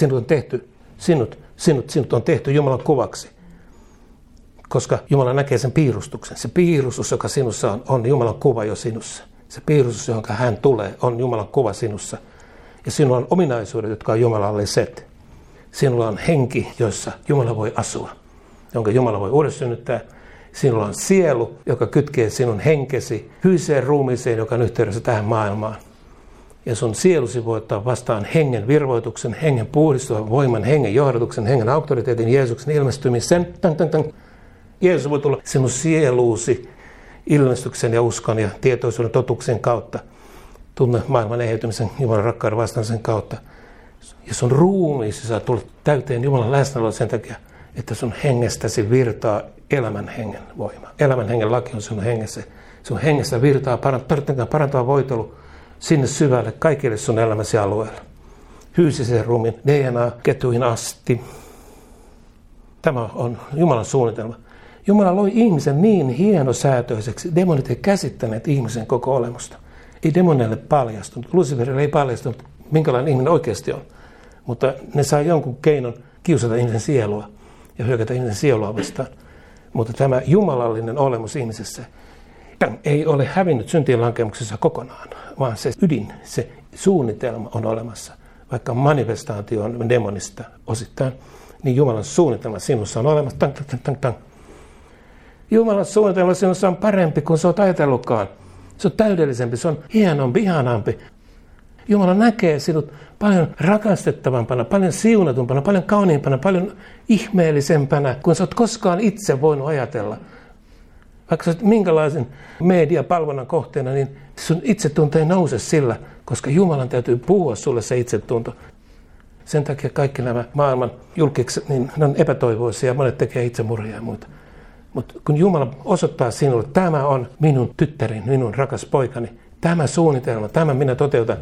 sinut on tehty Jumalan kuvaksi. Koska Jumala näkee sen piirustuksen. Se piirustus, joka sinussa on Jumalan kuva jo sinussa. Se piirustus, johon hän tulee, on Jumalan kuva sinussa. Ja sinulla on ominaisuudet, jotka on Jumalalliset. Sinulla on henki, jossa Jumala voi asua, jonka Jumala voi uudessynnyttää. Sinulla on sielu, joka kytkee sinun henkesi fyysiseen ruumiiseen, joka on yhteydessä tähän maailmaan. Ja sun sielusi voi ottaa vastaan hengen virvoituksen, hengen puhdistuvan voiman, hengen johdatuksen, hengen auktoriteetin, Jeesuksen ilmestymisen. Jeesus voi tulla sinun sieluusi ilmestyksen ja uskon ja tietoisuuden totuuksien kautta. Tunne maailman eheytymisen Jumalan rakkauden vastaamisen kautta. Ja sun ruumiisi saa tulla täyteen Jumalan läsnäoloa sen takia, että sun hengestäsi virtaa elämän hengen voima. Elämän hengen laki on sinun hengessä. Sun hengestä virtaa parantava voitelu sinne syvälle kaikille sun elämäsi alueelle. Fyysisen ruumiin DNA-ketjuihin asti. Tämä on Jumalan suunnitelma. Jumala loi ihmisen niin hienosäätöiseksi. Demonit ei käsittäneet ihmisen koko olemusta. Ei demoneille paljastunut. Luciferille ei paljastunut, minkälainen ihminen oikeasti on. Mutta ne saa jonkun keinon kiusata ihmisen sielua ja hyökätä ihmisen sielua vastaan. Mutta tämä jumalallinen olemus ihmisessä ei ole hävinnyt syntien lankemuksessa kokonaan, vaan se ydin, se suunnitelma on olemassa. Vaikka manifestaatio on demonista osittain, niin Jumalan suunnitelma sinussa on olemassa. Jumalan suunnitelma sinussa on parempi kuin sä oot ajatellutkaan. Se on täydellisempi, se on hienompi, ihanampi. Jumala näkee sinut paljon rakastettavampana, paljon siunatumpana, paljon kauniimpana, paljon ihmeellisempänä, kuin sä oot koskaan itse voinut ajatella. Vaikka sä oot minkälaisen mediapalvonnan kohteena, niin sun itsetunto ei nouse sillä, koska Jumalan täytyy puhua sulle se itsetunto. Sen takia kaikki nämä maailman julkiksi, niin ne on epätoivoisia, monet tekee itsemurhia ja muita. Mutta kun Jumala osoittaa sinulle, että tämä on minun tyttärini, minun rakas poikani, tämä suunnitelma, tämä minä toteutan.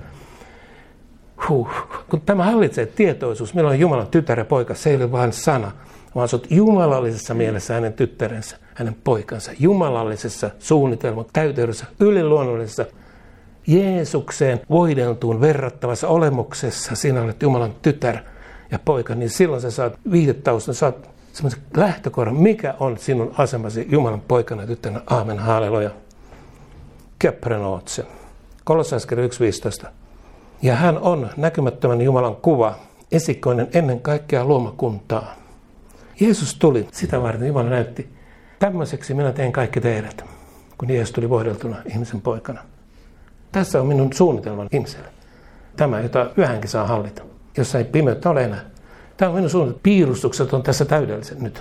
Kun tämä hallitsee tietoisuus, milloin on Jumalan tytär ja poika, se ei ole vain sana, vaan sä oot jumalallisessa mielessä hänen tyttärensä, hänen poikansa, jumalallisessa suunnitelman täyteydessä, yliluonnollisessa. Jeesukseen voideltuun verrattavassa olemuksessa, sinä olet Jumalan tytär ja poika, niin silloin sä saat viitetaustan, saat semmoisen lähtökohdan, mikä on sinun asemasi Jumalan poikana ja tyttönä. Aamen, halleluja. Keprenootse. Kolossalaiskirja 1.15. Ja hän on näkymättömän Jumalan kuva, esikoinen ennen kaikkea luomakuntaa. Jeesus tuli, sitä varten Jumala näytti, tämmöiseksi minä teen kaikki teidät, kun Jeesus tuli voideltuna ihmisen poikana. Tässä on minun suunnitelman ihmiselle. Tämä, jota yhänkin saa hallita, jossa ei pimeyttä ole enää. Tämä on minun suunnitelma. Piirustukset on tässä täydelliset nyt.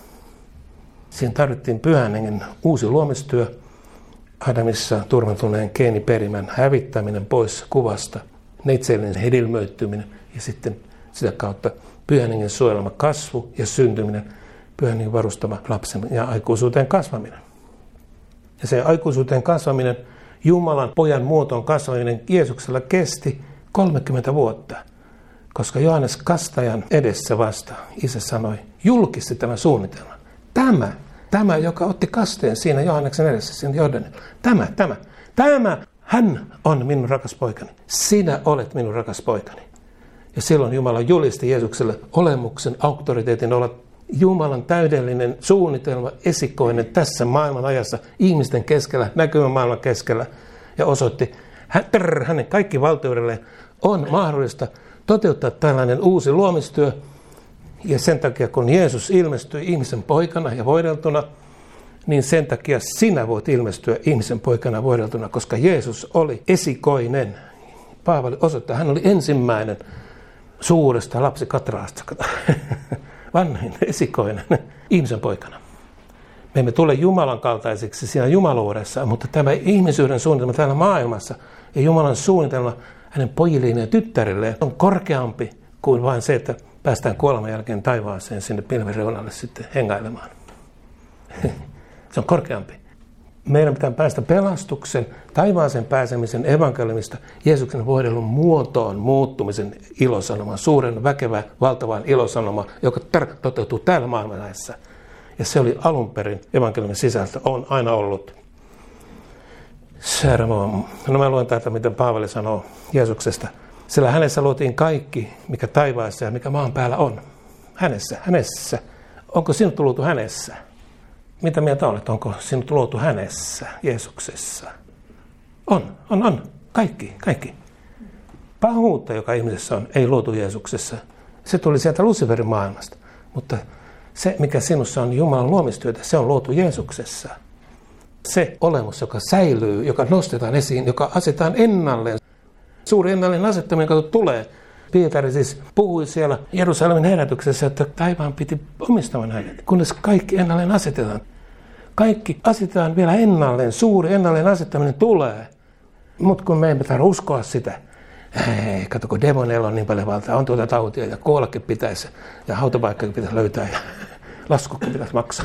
Siinä tarvittiin Pyhän Hengen uusi luomistyö, Adamissa turvantuneen geeniperimän hävittäminen pois kuvasta, neitsellinen hedelmöittyminen ja sitten sitä kautta Pyhän Hengen suojelema kasvu ja syntyminen, Pyhän Hengen varustama lapsen ja aikuisuuteen kasvaminen. Ja se aikuisuuteen kasvaminen, Jumalan pojan muotoon kasvaminen Jeesuksella kesti 30 vuotta, koska Johannes Kastajan edessä vasta isä sanoi, julkisti tämän suunnitelman. Tämä, joka otti kasteen siinä Johanneksen edessä, siinä Jordanilla. Tämä, hän on minun rakas poikani. Sinä olet minun rakas poikani. Ja silloin Jumala julisti Jeesukselle olemuksen, auktoriteetin olla Jumalan täydellinen suunnitelma, esikoinen tässä maailman ajassa, ihmisten keskellä, näkymän maailman keskellä. Ja osoitti, hänen kaikki valteudelleen on mahdollista toteuttaa tällainen uusi luomistyö. Ja sen takia, kun Jeesus ilmestyi ihmisen poikana ja voideltuna, niin sen takia sinä voit ilmestyä ihmisen poikana voideltuna, koska Jeesus oli esikoinen. Paavali osoittaa, hän oli ensimmäinen suuresta lapsikatraasta, vanhin esikoinen ihmisen poikana. Me emme tule Jumalan kaltaisiksi siinä jumaluudessa, mutta tämä ihmisyyden suunnitelma täällä maailmassa ja Jumalan suunnitelma hänen pojilleen ja tyttärilleen on korkeampi kuin vain se, että päästään kuoleman jälkeen taivaaseen sinne pilven reunalle sitten hengailemaan. Se on korkeampi. Meidän pitää päästä pelastuksen, taivaaseen pääsemisen evankeliumista, Jeesuksen voidellun muotoon muuttumisen ilosanomaan, suuren, väkevään, valtavaan ilosanomaan, joka toteutuu täällä maailmanajassa. Ja se oli alun perin evankeliumin sisältö, on aina ollut. No mä luen täältä, miten Paavali sanoo Jeesuksesta. Sillä hänessä luotiin kaikki, mikä taivaassa ja mikä maan päällä on. Hänessä. Onko sinut luotu hänessä? Mitä mieltä olet? Onko sinut luotu hänessä, Jeesuksessa? On. Kaikki. Pahuutta, joka ihmisessä on, ei luotu Jeesuksessa. Se tuli sieltä Luciferin maailmasta. Mutta se, mikä sinussa on Jumalan luomistyötä, se on luotu Jeesuksessa. Se olemus, joka säilyy, joka nostetaan esiin, joka asetetaan ennalleen. Suuri ennallinen asettaminen, joka tulee. Pietari siis puhui siellä Jerusalemin herätyksessä, että taivaan piti omistavan hänet, kunnes kaikki ennalleen asetetaan. Kaikki asetetaan vielä ennalleen, suuri ennalleen asettaminen tulee. Mutta kun me emme tarvitse uskoa sitä, kato kun demoneilla on niin paljon valtaa, on tuota tautia ja kuollakin pitäisi ja hautapaikkakin pitäisi löytää ja laskukin pitäisi maksaa.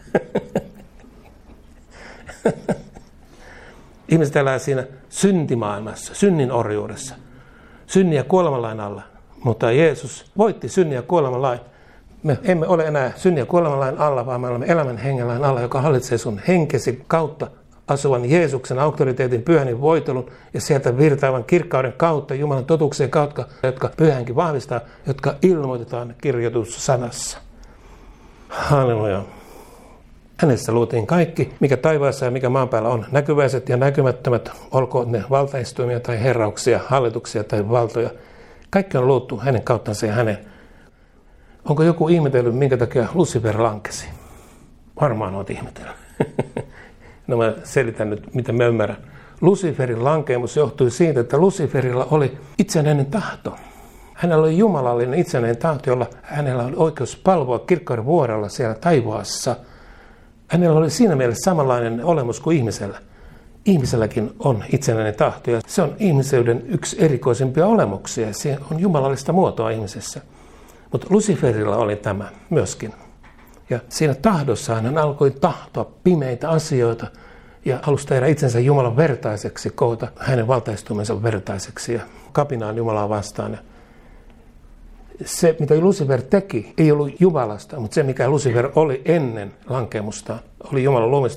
Ihmiset elää siinä syntimaailmassa, synnin orjuudessa, synnin ja kuolemanlain alla. Mutta Jeesus voitti synnin ja kuolemanlain. Me emme ole enää synnin ja kuolemanlain alla, vaan me olemme elämän hengenlain alla, joka hallitsee sun henkesi kautta asuvan Jeesuksen auktoriteetin, pyhän voitelun ja sieltä virtaavan kirkkauden kautta, Jumalan totuuksien kautta, jotka pyhänkin vahvistaa, jotka ilmoitetaan kirjoitussanassa. Halleluja. Hänessä luotiin kaikki, mikä taivaassa ja mikä maan päällä on, näkyväiset ja näkymättömät, olkoon ne valtaistuimia tai herrauksia, hallituksia tai valtoja. Kaikki on luotu hänen kauttansa ja hänen. Onko joku ihmetellyt, minkä takia Lucifer lankesi? Varmaan olet ihmetellyt. No mä selitän nyt, mitä mä ymmärrän. Luciferin lankeemus johtui siitä, että Luciferilla oli itsenäinen tahto. Hänellä oli jumalallinen itsenäinen tahto, jolla hänellä oli oikeus palvoa kirkkauden vuorella siellä taivaassa. Hänellä oli siinä mielessä samanlainen olemus kuin ihmisellä. Ihmiselläkin on itsenäinen tahto ja se on ihmisyyden yksi erikoisimpia olemuksia. Se on jumalallista muotoa ihmisessä. Mutta Luciferilla oli tämä myöskin. Ja siinä tahdossaan hän alkoi tahtoa pimeitä asioita ja halusi tehdä itsensä Jumalan vertaiseksi, koota hänen valtaistumensa vertaiseksi ja kapinaan Jumalaa vastaan. Ja se, mitä Lucifer teki, ei ollut Jumalasta, mutta se, mikä Lucifer oli ennen lankemustaan, oli Jumalan luomistyö.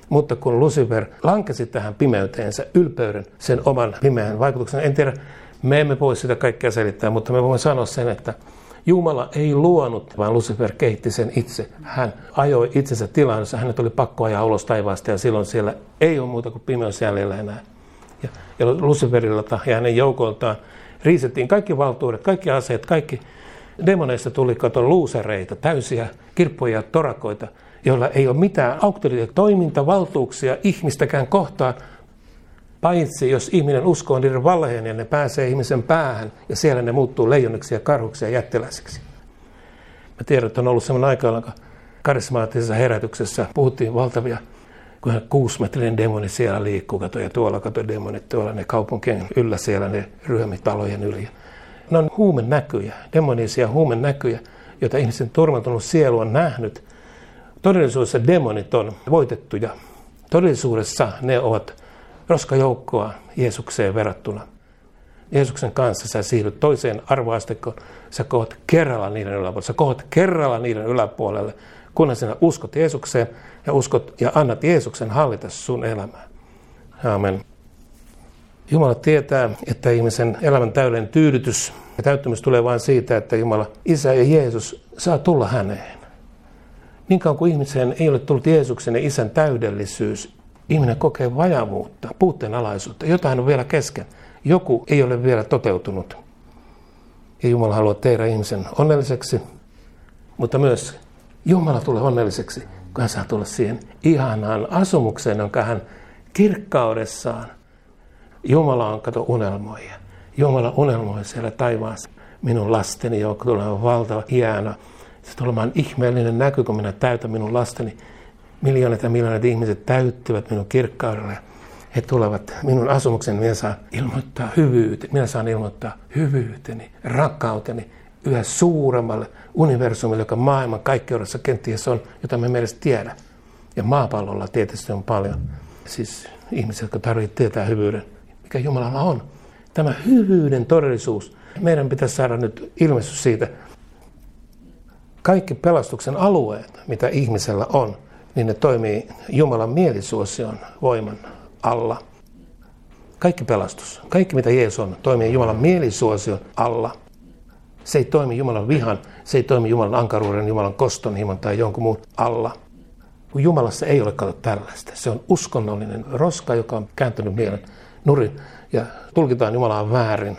Mutta kun Lucifer lankesi tähän pimeyteensä, ylpeyden, sen oman pimeän vaikutuksen, en tiedä, me emme voi sitä kaikkea selittää, mutta me voimme sanoa sen, että Jumala ei luonut, vaan Lucifer kehitti sen itse. Hän ajoi itsensä tilaan, jossa hänet oli pakko ajaa ulos taivaasta ja silloin siellä ei ole muuta kuin pimeys jäljellä enää. Ja Luciferilta ja hänen joukoltaan riisettiin kaikki valtuudet, kaikki aseet, kaikki demoneista tuli luusereita, täysiä kirppoja, torakoita, joilla ei ole mitään toimintavaltuuksia ihmistäkään kohtaan, paitsi jos ihminen uskoo niiden valheen ja ne pääsee ihmisen päähän ja siellä ne muuttuu leijoniksi ja karhuksi ja jättiläisiksi. Mä tiedän, että on ollut sellainen aika, jolloin karismaattisessa herätyksessä puhuttiin valtavia, kun 6-metrinen demoni siellä liikkuu, ja tuolla demonit, tuolla ne kaupunkien yllä siellä, ne ryömitalojen yli. Ne on huumenäkyjä, demonisia huumenäkyjä, joita ihmisen turmeltunut sielu on nähnyt. Todellisuudessa demonit on voitettuja. Todellisuudessa ne ovat roskajoukkoa Jeesukseen verrattuna. Jeesuksen kanssa sä siirryt toiseen arvoasteikkoon, sä kohat kerralla niiden yläpuolelle, kunhan sinä uskot Jeesukseen ja uskot ja annat Jeesuksen hallita sun elämään. Aamen. Jumala tietää, että ihmisen elämän täydellinen tyydytys ja täyttymys tulee vain siitä, että Jumala, Isä ja Jeesus saa tulla häneen. Niin kauan kuin ihmiseen ei ole tullut Jeesuksen ja Isän täydellisyys, ihminen kokee vajavuutta, puutteenalaisuutta, jotain on vielä kesken. Joku ei ole vielä toteutunut. Ja Jumala haluaa tehdä ihmisen onnelliseksi, mutta myös Jumala tulee onnelliseksi, kun hän saa tulla siihen ihanaan asumukseen, jonka hän kirkkaudessaan. Jumala on, unelmoija. Jumala unelmoi siellä taivaassa. Minun lasteni joukko tulee valtava, hieno. Se tulee olemaan ihmeellinen näky, kun minä täytän minun lasteni. Miljoonat ja miljoonat ihmiset täyttyvät minun kirkkaudella. He tulevat minun asumukseni, minä saan ilmoittaa hyvyyteni. Minä saan ilmoittaa hyvyyteni, rakkauteni yhä suuremmalle universumille, joka maailman kaikkeudessa kenties on, jota me edes tiedä. Ja maapallolla tietysti on paljon. Siis ihmisiä, jotka tarvitsevat tietää hyvyyden, mikä Jumalalla on. Tämä hyvyyden todellisuus, meidän pitäisi saada nyt ilmestys siitä. Kaikki pelastuksen alueet, mitä ihmisellä on, niin ne toimii Jumalan mielisuosion voiman alla. Kaikki pelastus, kaikki mitä Jeesus on, toimii Jumalan mielisuosion alla. Se ei toimi Jumalan vihan, se ei toimi Jumalan ankaruuden, Jumalan koston, himon tai jonkun muun alla. Kun Jumalassa ei ole tällaista. Se on uskonnollinen roska, joka on kääntynyt mielen nurin ja tulkitaan Jumalaa väärin.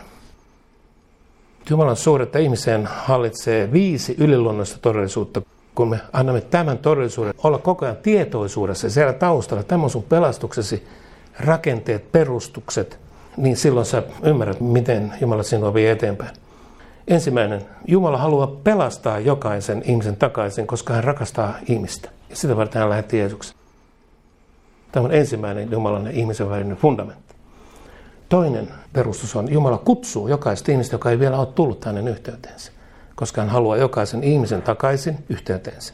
Jumalan suuretta ihmiseen hallitsee 5 yliluonnollista todellisuutta. Kun me annamme tämän todellisuuden olla koko ajan tietoisuudessa ja siellä taustalla, tämä on sun pelastuksesi, rakenteet, perustukset, niin silloin sä ymmärrät, miten Jumala sinua vie eteenpäin. Ensimmäinen, Jumala haluaa pelastaa jokaisen ihmisen takaisin, koska hän rakastaa ihmistä. Ja sitä varten hän lähetti Jeesuksen. Tämä on ensimmäinen Jumalan ja ihmisen välinen fundamentti. Toinen perustus on, Jumala kutsuu jokaista ihmistä, joka ei vielä ole tullut hänen yhteyteensä, koska hän haluaa jokaisen ihmisen takaisin yhteyteensä.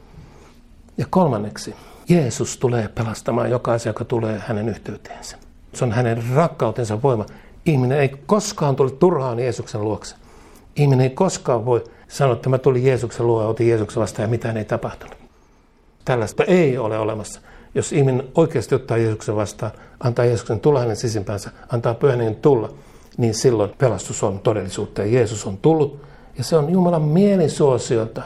Ja kolmanneksi, Jeesus tulee pelastamaan jokaisen, joka tulee hänen yhteyteensä. Se on hänen rakkautensa voima. Ihminen ei koskaan tule turhaan Jeesuksen luokse. Ihminen ei koskaan voi sanoa, että mä tulin Jeesuksen luo ja otin Jeesuksen vastaan ja mitään ei tapahtunut. Tällaista ei ole olemassa. Jos ihminen oikeasti ottaa Jeesuksen vastaan, antaa Jeesuksen tulla hänen sisimpäänsä, antaa Pyhän Hengen tulla, niin silloin pelastus on todellisuutta ja Jeesus on tullut. Ja se on Jumalan mielisuosiota.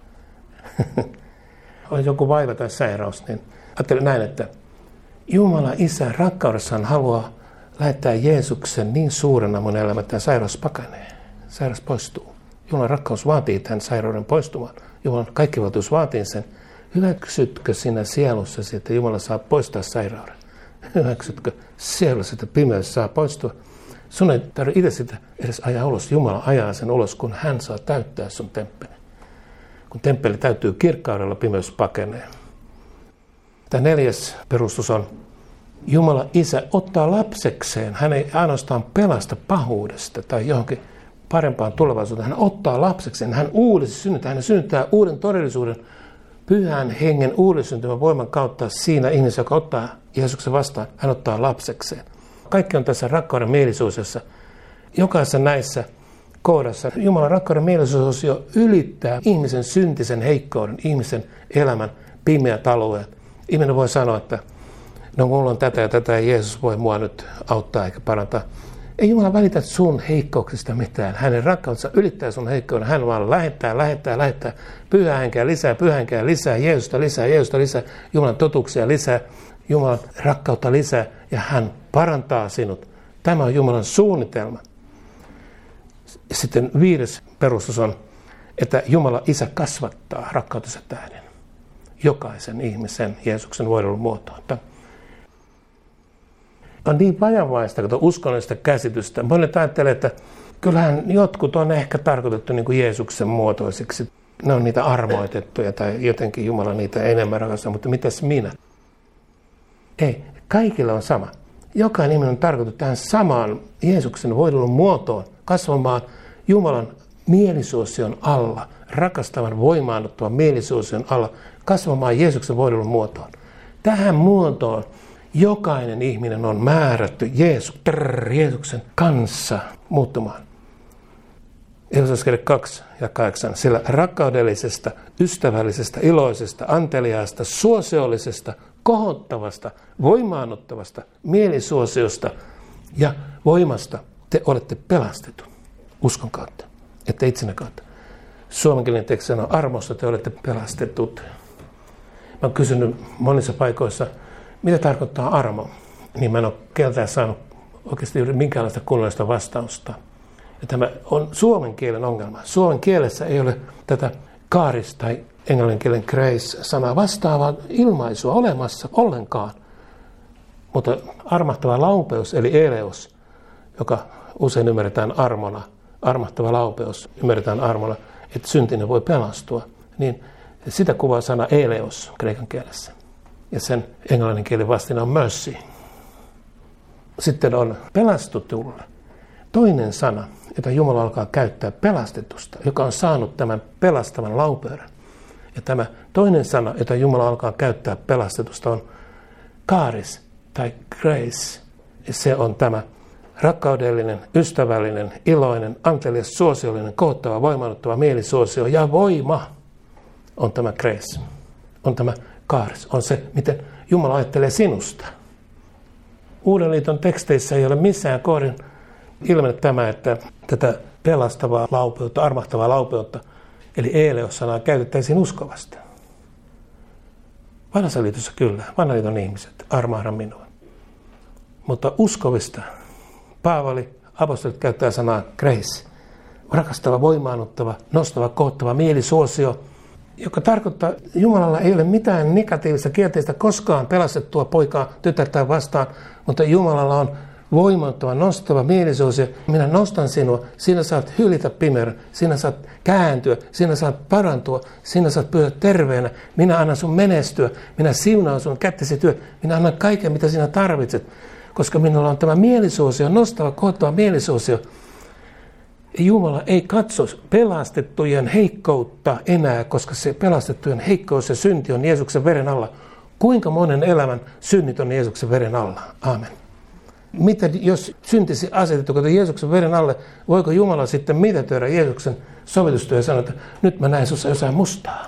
On joku vaiva tai sairaus, niin ajattelen näin, että Jumala Isä rakkaudessaan haluaa lähettää Jeesuksen niin suurena mun elämä, että sairaus pakenee. Sairaus poistuu. Jumalan rakkaus vaatii tämän sairauden poistumaan. Jumalan kaikkivaltuus vaatii sen. Hyväksytkö sinä sielussasi, että Jumala saa poistaa sairauden? Hyväksytkö sielussasi, että pimeys saa poistua? Sun ei tarvitse itse sitä edes ajaa ulos. Jumala ajaa sen ulos, kun hän saa täyttää sun temppelin. Kun temppeli täyttyy kirkkaudella, pimeys pakenee. Tämä 4. perustus on, Jumala Isä ottaa lapsekseen. Hän ei ainoastaan pelasta pahuudesta tai johonkin parempaan tulevaisuuteen. Hän ottaa lapsekseen. Hän uudesti synnyttää. Hän synnyttää uuden todellisuuden Pyhän Hengen uudissyntymän voiman kautta siinä ihmisessä, joka ottaa Jeesuksen vastaan. Hän ottaa lapsekseen. Kaikki on tässä rakkauden mielisuudessa. Jokaisessa näissä kohdassa Jumalan rakkauden mielisuusosio ylittää ihmisen syntisen heikkouden, ihmisen elämän pimeät alueet. Ihminen voi sanoa, että no mulla on tätä ja tätä ja Jeesus voi mua nyt auttaa eikä parantaa. Ei Jumala välitä sun heikkouksista mitään. Hänen rakkautensa ylittää sun heikkouden. Hän vaan lähettää. Pyhää henkeä lisää, Jeesusta lisää, Jumalan totuuksia lisää, Jumalan rakkautta lisää ja hän parantaa sinut. Tämä on Jumalan suunnitelma. Sitten 5. perustus on, että Jumala Isä kasvattaa rakkautensa tähden jokaisen ihmisen Jeesuksen voidon muotoon. On niin vajavaista, kun uskonnollista käsitystä. Monet ajattelee, että kyllähän jotkut on ehkä tarkoitettu niin kuin Jeesuksen muotoisiksi. Ne on niitä armoitettuja tai jotenkin Jumala niitä enemmän rakastaa, mutta mitäs minä? Ei, kaikilla on sama. Jokainen ihminen on tarkoitettu tähän samaan Jeesuksen voidon muotoon, kasvamaan Jumalan mielisuosion alla, rakastavan voimaannuttavan mielisuosion alla, kasvamaan Jeesuksen voidon muotoon. Tähän muotoon jokainen ihminen on määrätty Jeesuksen kanssa muuttumaan. Efesolaiskirje 2:8. Sillä rakkaudellisesta, ystävällisestä, iloisesta, anteliaasta, suosiollisesta, kohottavasta, voimaannuttavasta, mielisuosiosta ja voimasta te olette pelastettu uskon kautta, ette itsenä kautta. Suomenkielinen teksti sanoo, armosta te olette pelastetut. Mä oon kysynyt monissa paikoissa, mitä tarkoittaa armo? Niin mä en ole keltään saanut oikeasti juuri minkäänlaista kunnollista vastausta. Ja tämä on suomen kielen ongelma. Suomen kielessä ei ole tätä kaaris tai englannin kielen grace-sanaa vastaavaa ilmaisua olemassa ollenkaan. Mutta armahtava laupeus, eli eleos, joka usein ymmärretään armona, armahtava laupeus ymmärretään armona, että syntinen voi pelastua, niin sitä kuvaa sana eleos kreikan kielessä. Ja sen englannin kielen vastina on mercy. Sitten on pelastutulle. Toinen sana, jota Jumala alkaa käyttää pelastetusta, joka on saanut tämän pelastavan laupeuden. Ja tämä toinen sana, jota Jumala alkaa käyttää pelastetusta, on kaaris tai grace. Ja se on tämä rakkaudellinen, ystävällinen, iloinen, antelias, suosiollinen, kohottava, voimaannuttava mielisuosio ja voima on tämä grace. On tämä kaaris. On se, miten Jumala ajattelee sinusta. Uuden liiton teksteissä ei ole missään kohdin ilmennyt tämä, että tätä pelastavaa laupeutta, armahtavaa laupeutta, eli eleos-sanaa käytettäisiin uskovasta. Vanhassa liitossa kyllä, vanhan liiton ihmiset, armahda minua. Mutta uskovista Paavali, apostolit käyttää sanaa grace, rakastava, voimaannuttava, nostava, kohottava mielisuosio, joka tarkoittaa, että Jumalalla ei ole mitään negatiivista, kielteistä koskaan pelastettua poikaa, tytärtä vastaan, mutta Jumalalla on voimaannuttava, nostava mielisuosio. Minä nostan sinua, sinä saat hylitä pimeyden, sinä saat kääntyä, sinä saat parantua, sinä saat pysyä terveenä, minä annan sun menestyä, minä siunaan sun kättesi työt, minä annan kaiken, mitä sinä tarvitset, koska minulla on tämä mielisuosio, nostava, kohottava mielisuosio. Jumala ei katso pelastettujen heikkoutta enää, koska se pelastettujen heikkous ja synti on Jeesuksen veren alla. Kuinka monen elämän synnit on Jeesuksen veren alla? Aamen. Mitä jos syntisi asetettu Jeesuksen veren alle, voiko Jumala sitten mitätöidä Jeesuksen sovitustyö ja sanoa, että nyt mä näen sussa jossain mustaa?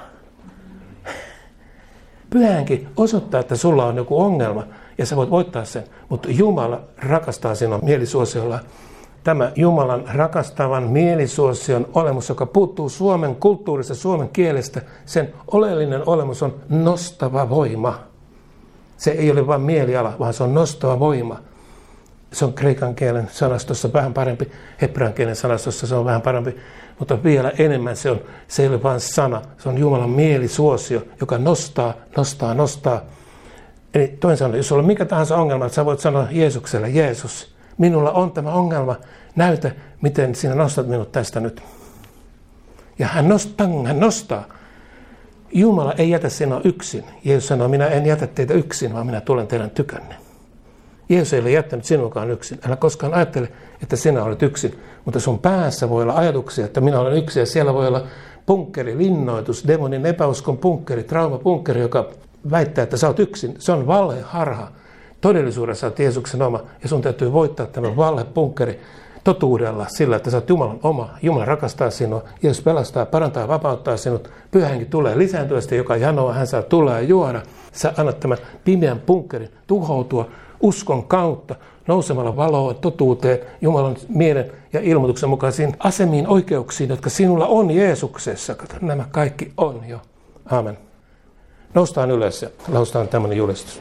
Pyhänkin osoittaa, että sulla on joku ongelma ja sä voit voittaa sen, mutta Jumala rakastaa sinua mielisuosiolla. Tämä Jumalan rakastavan mielisuosion olemus, joka puuttuu Suomen kulttuurista, Suomen kielestä, sen oleellinen olemus on nostava voima. Se ei ole vain mieliala, vaan se on nostava voima. Se on kreikan kielen sanastossa vähän parempi, hebrean kielen sanastossa se on vähän parempi, mutta vielä enemmän se ei ole vain sana, se on Jumalan mielisuosio, joka nostaa. Eli toisin sanoen, jos sulla on mikä tahansa ongelma, että sä voit sanoa Jeesukselle, Jeesus, minulla on tämä ongelma, näytä, miten sinä nostat minut tästä nyt. Ja hän nostaa. Jumala ei jätä sinua yksin. Jeesus sanoo, minä en jätä teitä yksin, vaan minä tulen teidän tykönne. Jeesus ei ole jättänyt sinukaan yksin. Älä koskaan ajattele, että sinä olet yksin. Mutta sun päässä voi olla ajatuksia, että minä olen yksin. Ja siellä voi olla punkkeri, linnoitus, demonin epäuskon punkkeri, traumapunkkeri, joka väittää, että sä oot yksin. Se on valhe, harha. Todellisuudessa olet Jeesuksen oma. Ja sun täytyy voittaa tämä valhepunkkeri. totuudella, sillä, että sä oot Jumalan oma. Jumala rakastaa sinua. Jeesus pelastaa, parantaa ja vapauttaa sinut. Pyhä Henki tulee lisääntyvästi, joka janoa, hän saa tulla ja juoda. Sä annat tämän pimeän bunkkerin tuhoutua uskon kautta, nousemalla valoa totuuteen, Jumalan mielen ja ilmoituksen mukaisiin asemiin, oikeuksiin, jotka sinulla on Jeesuksessa. Kato, nämä kaikki on jo. Aamen. Noustaan ylös ja lausutaan tämmöinen julistus.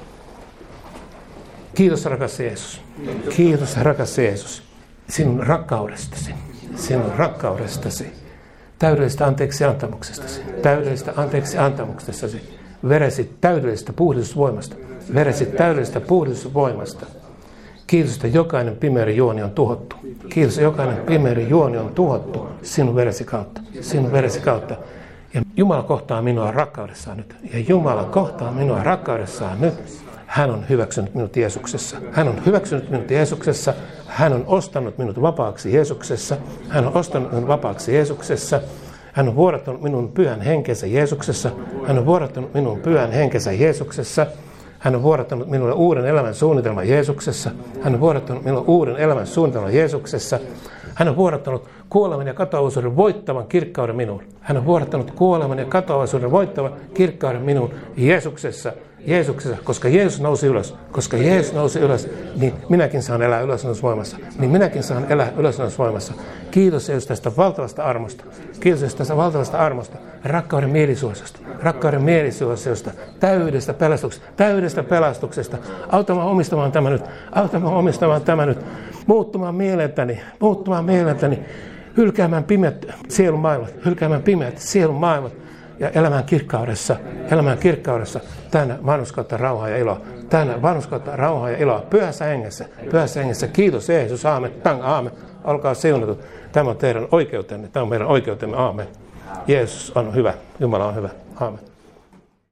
Kiitos rakas Jeesus. Kiitos rakas Jeesus. Sinun rakkaudestasi. Sinun rakkaudestasi. Täydellisestä anteeksi antamuksestasi. Täydellisestä anteeksi antamuksestasi. Veresi täydellisestä puhdistusvoimasta. Veresi täydellisestä puhdistusvoimasta. Kiitos, että jokainen pimeä juoni on tuhottu. Kiitos, jokainen pimeä juoni on tuhottu sinun veresi kautta. Sinun veresi kautta. Ja Jumala kohtaa minua rakkaudessaan nyt. Ja Jumala kohtaa minua rakkaudessaan nyt. Hän on hyväksynyt minut Jeesuksessa. Hän on hyväksynyt minut Jeesuksessa. Hän on ostanut minut vapaaksi Jeesuksessa. Hän on ostanut minut vapaaksi Jeesuksessa. Hän on vuodattanut minun pyhän henkensä Jeesuksessa. Hän on vuodattanut minun pyhän henkensä Jeesuksessa. Hän on vuodattanut minulle uuden elämän suunnitelman Jeesuksessa. Hän on vuodattanut minulle uuden elämän suunnitelman Jeesuksessa. Hän on vuodattanut kuoleman ja katoavaisuuden voittavan kirkkauden minuun. Hän on vuodattanut kuoleman ja katoavaisuuden voittavan kirkkauden minuun Jeesuksessa. Jeesuksessa, koska Jeesus nousi ylös. Koska Jeesus nousi ylös, niin minäkin saan elää ylösnousvoimassa. Niin minäkin saan elää ylösnousvoimassa. Kiitos Jeesus tästä valtavasta armosta. Kiitos Jeesus tästä valtavasta armosta. Rakkauden mielisuosiosta. Rakkauden mielisuosiosta. Täydestä pelastuksesta. Täydestä pelastuksesta. Auttamaan omistamaan tämä nyt. Auttamaan omistamaan tämä nyt. Muuttumaan mieleltäni. Hylkäämään pimeät sielun maailmat. Hylkäämään pimeät sielun maailmat. Ja elämään kirkkaudessa, tänä vanhuskautta rauhaa ja iloa, tänä vanhuskautta rauhaa ja iloa, pyhässä hengessä, kiitos Jeesus, aamen, aamen, olkaa siunatut, tämä on teidän oikeutenne, tämä on meidän oikeutemme, aamen. Jeesus on hyvä, Jumala on hyvä, aamen.